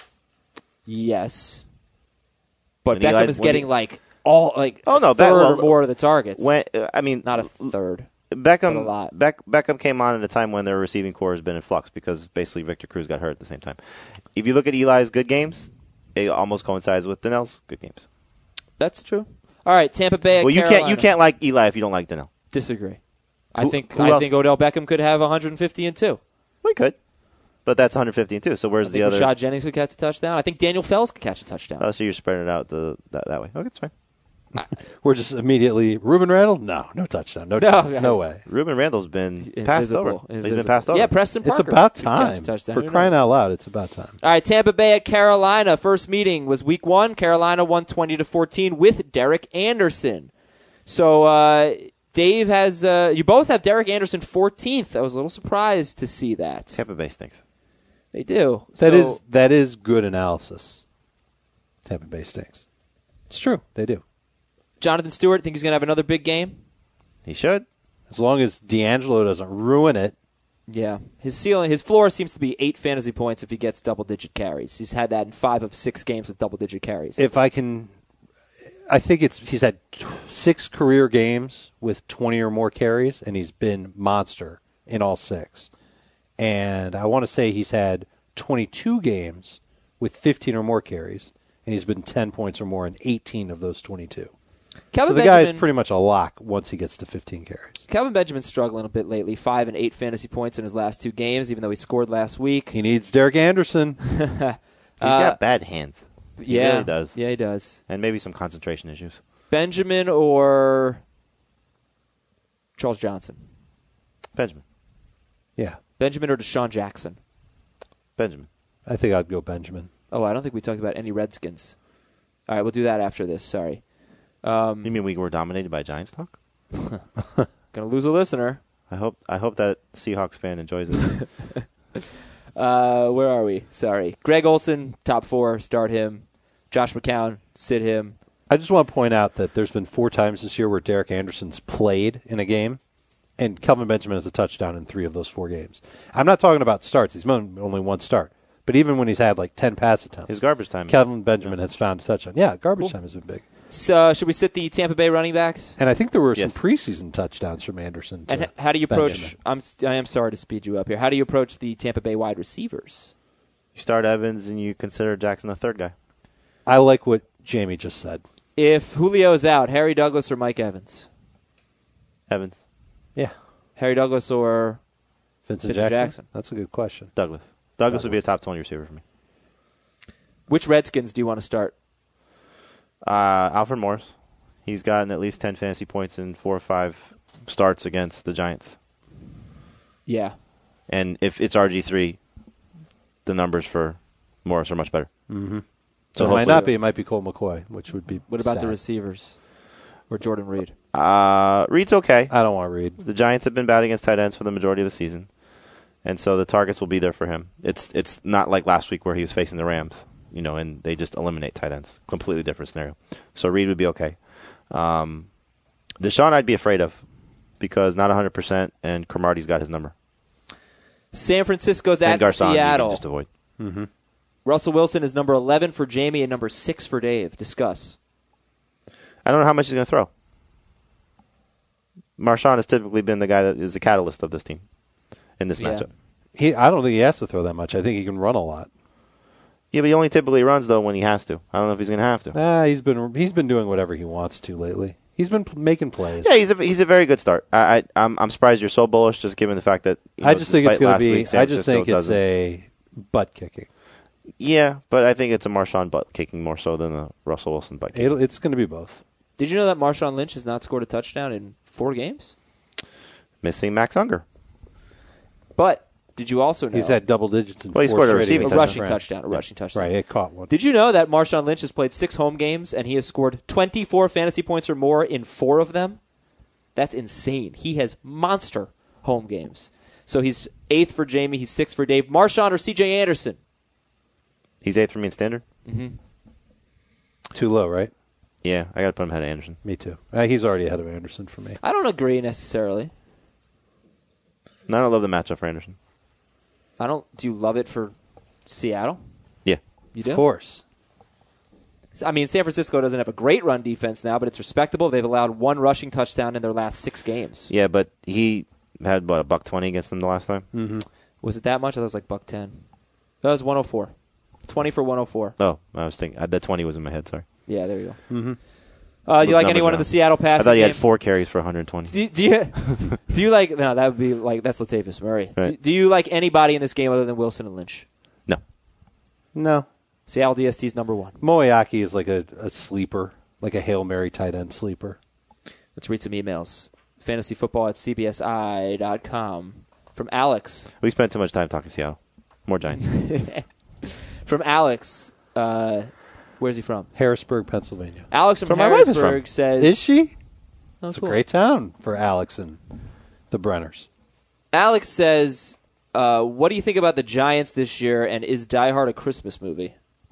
Yes. But When Beckham Eli's- is when getting he- like all like Oh, no, a Be- third well, or more of the targets. When uh, I mean, Not a third. Beckham, but a lot. Beck, Beckham came on at a time when their receiving core has been in flux because basically Victor Cruz got hurt at the same time. If you look at Eli's good games, it almost coincides with Donnell's good games. That's true. All right, Tampa Bay. At Well, you Carolina. can't you can't like Eli if you don't like Donnell. disagree. I Who- think who I else? think Odell Beckham could have one hundred fifty and two. We could, but that's one hundred fifty and two. So I where's think the other? Rashad Jennings could catch a touchdown. I think Daniel Fells could catch a touchdown. Oh, so you're spreading it out the that, that way. Okay, that's fine. We're just immediately Reuben Randall. No, no touchdown. No, No, chance. God. no way. Ruben Randall's been Invisible. passed over. He's been Invisible. passed over. Yeah, Preston Parker. It's about could catch a time. touchdown. For Who crying knows? out loud, it's about time. All right, Tampa Bay at Carolina. First meeting was week one. Carolina won twenty to fourteen with Derek Anderson. So uh, Dave has uh, you both have Derek Anderson fourteenth. I was a little surprised to see that. Tampa Bay stinks. They do. That So- is that is good analysis. Tampa Bay stinks. It's true. They do. Jonathan Stewart. Think he's going to have another big game? He should. As long as D'Angelo doesn't ruin it. Yeah, his ceiling, his floor seems to be eight fantasy points if he gets double-digit carries. He's had that in five of six games with double-digit carries. If I can, I think it's he's had t- six career games with twenty or more carries, and he's been monster in all six. And I want to say he's had twenty-two games with fifteen or more carries, and he's been ten points or more in eighteen of those twenty-two. Kelvin so the guy is Benjamin- pretty much a lock once he gets to fifteen carries. Kelvin Benjamin's struggling a bit lately. Five and eight fantasy points in his last two games, even though he scored last week. He needs Derek Anderson. He's Uh, got bad hands. He yeah, really does. Yeah, he does. And maybe some concentration issues. Benjamin or Charles Johnson? Benjamin. Yeah, Benjamin or Deshaun Jackson? Benjamin. I think I'd go Benjamin. Oh, I don't think we talked about any Redskins. All right, we'll do that after this. Sorry. Um, You mean we were dominated by Giants talk? Gonna lose a listener. I hope I hope that Seahawks fan enjoys it. Uh, where are we? Sorry. Greg Olson, top four, start him. Josh McCown, sit him. I just want to point out that there's been four times this year where Derek Anderson's played in a game, and Kelvin Benjamin has a touchdown in three of those four games. I'm not talking about starts. He's won only one start. But even when he's had like ten pass attempts, His garbage time. Kelvin Benjamin has found a touchdown. Yeah, garbage Cool. time has been big. So, should we sit the Tampa Bay running backs? And I think there were Yes. some preseason touchdowns from Anderson. To And h- how do you approach? Benjamin. I'm I am sorry to speed you up here. How do you approach the Tampa Bay wide receivers? You start Evans and you consider Jackson the third guy. I like what Jamie just said. If Julio is out, Harry Douglas or Mike Evans? Evans. Yeah, Harry Douglas or Vincent, Vincent Jackson? Jackson. That's a good question. Douglas. Douglas would be a Douglas. top twenty receiver for me. which Redskins do you want to start? Uh, Alfred Morris. He's gotten at least ten fantasy points in four or five starts against the Giants. Yeah. And if it's R G three, the numbers for Morris are much better. Mm-hmm. So So it might hopefully- not be. It might be Colt McCoy, which would be What about sad. the receivers? Or Jordan Reed? Uh, Reed's okay. I don't want Reed. The Giants have been bad against tight ends for the majority of the season, and so the targets will be there for him. It's it's not like last week where he was facing the Rams, you know, and they just eliminate tight ends. Completely different scenario. So Reed would be okay. Um, Deshaun, I'd be afraid of because not one hundred percent, and Cromartie's got his number. San Francisco's and at Garcon, you Seattle. can just avoid. Mm-hmm. Russell Wilson is number eleven for Jamie and number six for Dave. Discuss. I don't know how much he's going to throw. Marshawn has typically been the guy that is the catalyst of this team in this Yeah. matchup. He, I don't think he has to throw that much. I think he can run a lot. Yeah, but he only typically runs, though, when he has to. I don't know if he's going to have to. Ah, he's been he's been doing whatever he wants to lately. He's been p- making plays. Yeah, he's a he's a very good start. I, I I'm I'm surprised you're so bullish, just given the fact that you know, I just think it's despite going last to be. week, San I just Francisco think it's doesn't- a butt kicking. Yeah, but I think it's a Marshawn butt kicking more so than a Russell Wilson butt kicking. It'll, it's going to be both. Did you know that Marshawn Lynch has not scored a touchdown in four games? Missing Max Unger. But Did you also know? He's had double digits in Well, he four scored a straight receiving a against rushing Rams. touchdown. A rushing touchdown. Right, it caught one. Did you know that Marshawn Lynch has played six home games and he has scored twenty-four fantasy points or more in four of them? That's insane. He has monster home games. So he's eighth for Jamie. He's sixth for Dave. Marshawn or C J Anderson? He's eighth for me in standard. Too low, right? Yeah, I got to put him ahead of Anderson. Me too. Uh, he's already ahead of Anderson for me. I don't agree necessarily. No, I don't love the matchup for Anderson. I don't. Do you love it for Seattle? Yeah. You do? Of course. I mean, San Francisco doesn't have a great run defense now, but it's respectable. They've allowed one rushing touchdown in their last six games. Yeah, but he had, what, a buck twenty against them the last time? Mm-hmm. Was it that much? I thought it was like buck ten. That was one oh four. twenty for one oh four. Oh, I was thinking. Uh, the twenty was in my head, sorry. Yeah, there you go. Mm-hmm. Uh, you Look like numbers anyone in around. the Seattle I passing thought he game? had four carries for one hundred twenty. Do, do you do you like? No, that would be like that's Latavius Murray. Right. Do, do you like anybody in this game other than Wilson and Lynch? No. No. Seattle D S T's number one. Moeaki is like a, a sleeper, like a Hail Mary tight end sleeper. Let's read some emails. Fantasyfootball at c b s i dot com from Alex. We spent too much time talking Seattle. More Giants. From Alex. Uh, where's he from? Harrisburg, Pennsylvania. Alex from That's where my wife is Harrisburg from. says. Is she? Oh, It's cool. a great town for Alex and the Brenners. Alex says, uh, "What do you think about the Giants this year? And is Die Hard a Christmas movie?"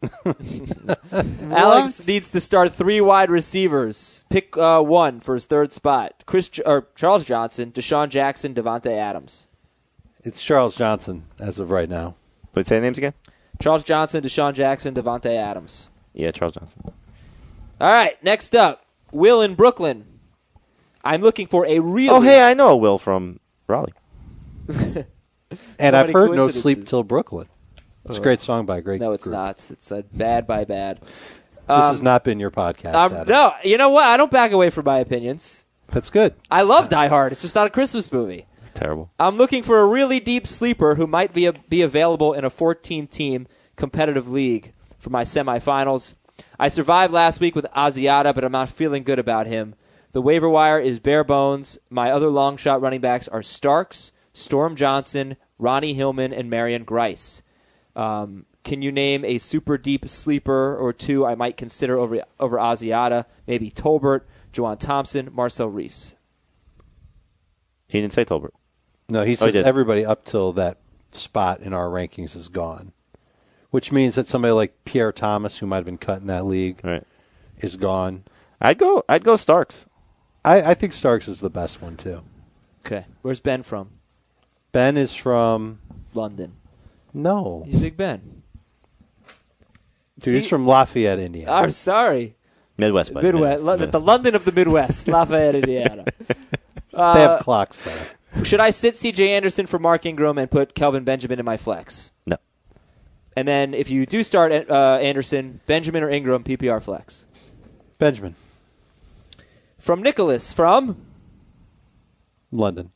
Alex needs to start three wide receivers. Pick uh, one for his third spot: Chris J- or Charles Johnson, Deshaun Jackson, Devontae Adams. It's Charles Johnson as of right now. Wait, say the names again? Charles Johnson, Deshaun Jackson, Devontae Adams. Yeah, Charles Johnson. All right, next up, Will in Brooklyn. I'm looking for a really. Oh, hey, I know a Will from Raleigh. And So I've many heard No coincidences. Sleep Till Brooklyn. It's a great song by a great No, it's group. not. It's a bad by bad. This Um, has not been your podcast, Um, Adam. no, you know what? I don't back away from my opinions. That's good. I love Die Hard. It's just not a Christmas movie. Terrible. I'm looking for a really deep sleeper who might be a, be available in a fourteen-team competitive league for my semifinals. I survived last week with Asiata, but I'm not feeling good about him. The waiver wire is bare bones. My other long shot running backs are Starks, Storm Johnson, Ronnie Hillman, and Marion Grice. Um, can you name a super deep sleeper or two I might consider over over Asiata? Maybe Tolbert, Juwan Thompson, Marcel Reese. He didn't say Tolbert. No, he Oh, he says did. everybody up till that spot in our rankings is gone, which means that somebody like Pierre Thomas, who might have been cut in that league, Right. is gone. I'd go. I'd go Starks. I, I think Starks is the best one, too. Okay. Where's Ben from? Ben is from... London. No. He's Big Ben. Dude, he's See- from Lafayette, Indiana. I'm sorry. Midwest. buddy. Midwest. Lo- the London of the Midwest. Lafayette, Indiana. they Uh, have clocks there. should I sit C J Anderson for Mark Ingram and put Kelvin Benjamin in my flex? No. And then if you do start uh, Anderson, Benjamin or Ingram, P P R flex. Benjamin. From Nicholas from London.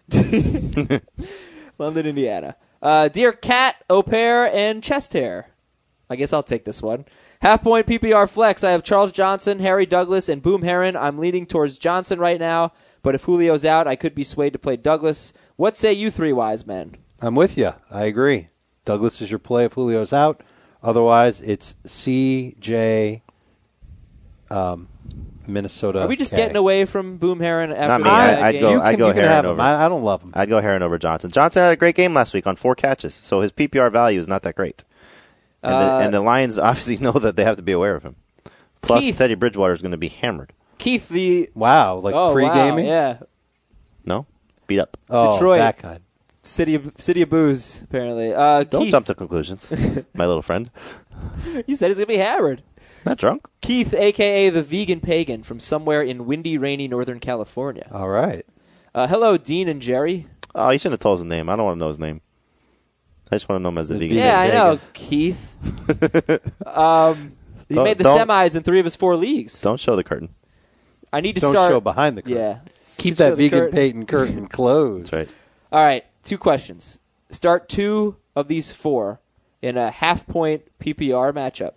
London, Indiana. Uh, Dear Cat, Au Pair, and Chest Hair. I guess I'll take this one. Half point P P R flex. I have Charles Johnson, Harry Douglas, and Boom Heron. I'm leaning towards Johnson right now, but if Julio's out, I could be swayed to play Douglas. What say you three wise men? I'm with you. I agree. Douglas is your play if Julio's out. Otherwise, it's C J um, Minnesota. Are we just K. getting away from Boom Heron after Not me. the I- bad I'd game? go- You I'd can, go you can Heron have him. over. I, I don't love him. I'd go Heron over Johnson. Johnson had a great game last week on four catches, so his P P R value is not that great. And, Uh, the, and the Lions obviously know that they have to be aware of him. Plus, Keith. Teddy Bridgewater is going to be hammered. Keith, the Wow, like oh, pre-gaming? wow, yeah, No? Beat up. Oh, Detroit. that kind. city of city of booze. Apparently, uh, Don't Keith, jump to conclusions, my little friend. you said he's gonna be hammered. Not drunk. Keith, a k a the Vegan Pagan, from somewhere in windy, rainy Northern California. All right. Uh, hello, Dean and Jerry. Oh, you shouldn't have told us his name. I don't want to know his name. I just want to know him as the, The vegan. Vegan Yeah, I Pagan. know, Keith. um, he Don't- made the don't- semis in three of his four leagues. Don't show the curtain. I need to Don't start. show behind the curtain. Yeah. Keep Show that the vegan curtain. Peyton curtain closed. That's right. All right, two questions. Start two of these four in a half-point P P R matchup.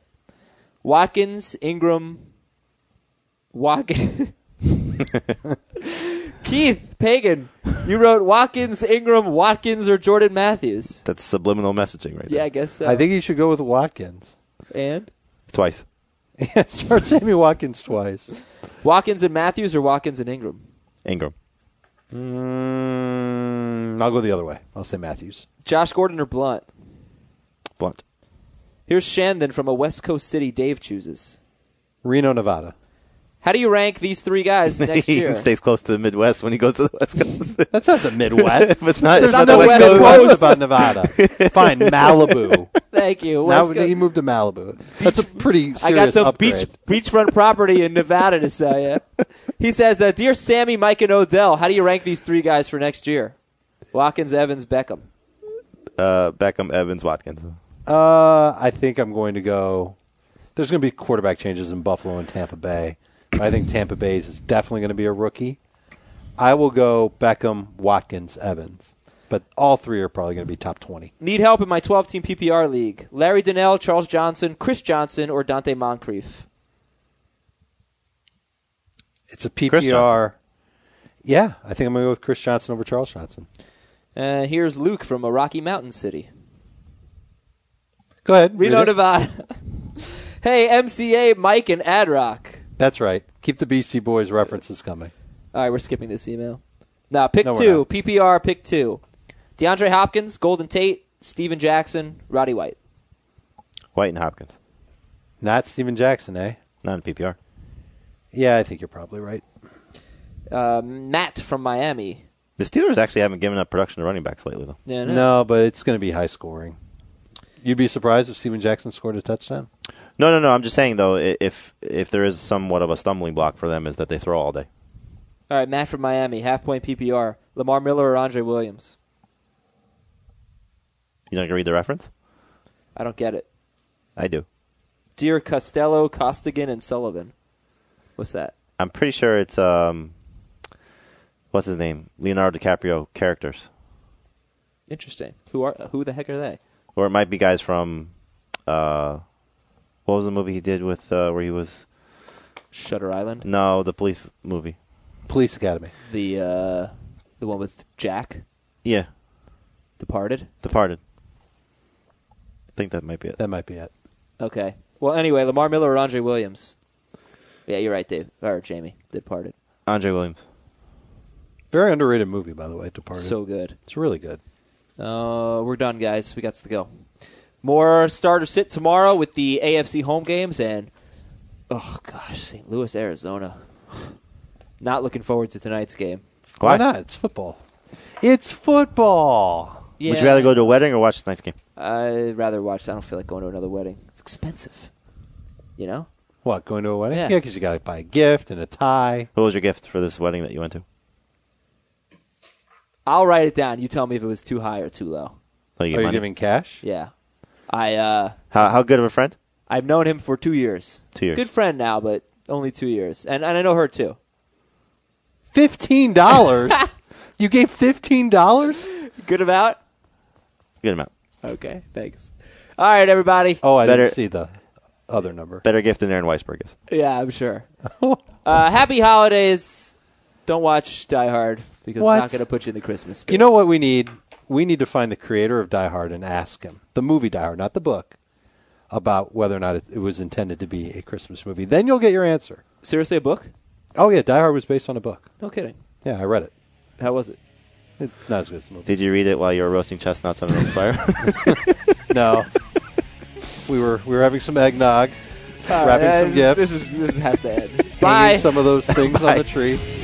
Watkins, Ingram, Watkins. Keith Pagan, you wrote Watkins, Ingram, Watkins, or Jordan Matthews. That's subliminal messaging right Yeah, there. I guess so. I think you should go with Watkins. And? Twice. Yeah, start Sammy Watkins twice. Watkins and Matthews or Watkins and Ingram? Ingram. Mm, I'll go the other way. I'll say Matthews. Josh Gordon or Blunt? Blunt. Here's Shandon from a West Coast city Dave chooses. Reno, Nevada. How do you rank these three guys next he year? stays close to the Midwest when he goes to the West Coast. That's not the Midwest. If it's not, There's it's not no the West West Coast. Coast. Midwest about Nevada. Fine, Malibu. Thank you. Now West Coast. he moved to Malibu. That's a pretty serious I got some upgrade. beach beachfront property in Nevada to sell you. He says, uh, "Dear Sammy, Mike, and Odell, how do you rank these three guys for next year? Watkins, Evans, Beckham." Uh, Beckham, Evans, Watkins. Uh, I think I'm going to go. There's going to be quarterback changes in Buffalo and Tampa Bay. But I think Tampa Bay's is definitely going to be a rookie. I will go Beckham, Watkins, Evans. But all three are probably going to be top twenty. Need help in my twelve-team P P R league. Larry Donnell, Charles Johnson, Chris Johnson, or Dante Moncrief? It's a P P R. Chris Johnson. Yeah, I think I'm going to go with Chris Johnson over Charles Johnson. Uh, here's Luke from a Rocky Mountain city. Go ahead. Reno, read it. Nevada. Hey, M C A, Mike, and Adrock. That's right. Keep the B C Boys references coming. All right, we're skipping this email. Now, pick No, we're two. not. P P R, pick two. DeAndre Hopkins, Golden Tate, Steven Jackson, Roddy White. White and Hopkins. Not Steven Jackson, eh? Not in P P R. Yeah, I think you're probably right. Uh, Matt from Miami. The Steelers actually haven't given up production to running backs lately, though. Yeah, No, but it's going to be high scoring. You'd be surprised if Steven Jackson scored a touchdown? No, no, no. I'm just saying, though, i- if if there is somewhat of a stumbling block for them is that they throw all day. All right, Matt from Miami, half point P P R. Lamar Miller or Andre Williams? You not going to read the reference? I don't get it. I do. Dear Costello, Costigan, and Sullivan. What's that? I'm pretty sure it's, um, what's his name? Leonardo DiCaprio characters. Interesting. Who are who the heck are they? Or it might be guys from, uh, what was the movie he did with, uh, where he was, Shutter Island. no, the police movie. Police Academy. The uh, the one with Jack. Yeah, Departed. Departed. I think that might be it. That might be it. Okay. Well, anyway, Lamar Miller or Andre Williams? Yeah, you're right, Dave. Or Jamie. Departed. Andre Williams. Very underrated movie, by the way, Departed. So good. It's really good. Uh, we're done, guys. We got to go. More start or sit tomorrow with the A F C home games and, oh gosh, Saint Louis, Arizona. Not looking forward to tonight's game. Why Why? not? It's football. It's football. Yeah, Would you rather go to a wedding or watch tonight's game? I'd rather watch. I don't feel like going to another wedding. It's expensive. You know? What, going to a wedding? Yeah. Yeah, because you got to buy a gift and a tie. What was your gift for this wedding that you went to? I'll write it down. You tell me if it was too high or too low. Oh, you get Are you money? giving cash? Yeah. I, uh, How, how good of a friend? I've known him for two years. Two years. Good friend now, but only two years. And, and I know her, too. fifteen dollars? You gave fifteen dollars? Good amount? Good amount. Okay, thanks. All right, everybody. Oh, I Better- didn't see the other number. Better gift than Aaron Weisberg is. Yeah, I'm sure. uh, happy holidays. Don't watch Die Hard because What? it's not going to put you in the Christmas spirit. You know what we need? We need to find the creator of Die Hard and ask him, the movie Die Hard, not the book, about whether or not it, it was intended to be a Christmas movie. Then you'll get your answer. Seriously, a book? Oh, yeah, Die Hard was based on a book. No kidding. Yeah, I read it. How was it? It's not as good as the movie. Did you read it while you were roasting chestnuts on an open fire? No. We were we were having some eggnog, wrapping Uh, some this, gifts, This, is, this has to end. hanging Bye. some of those things on the tree.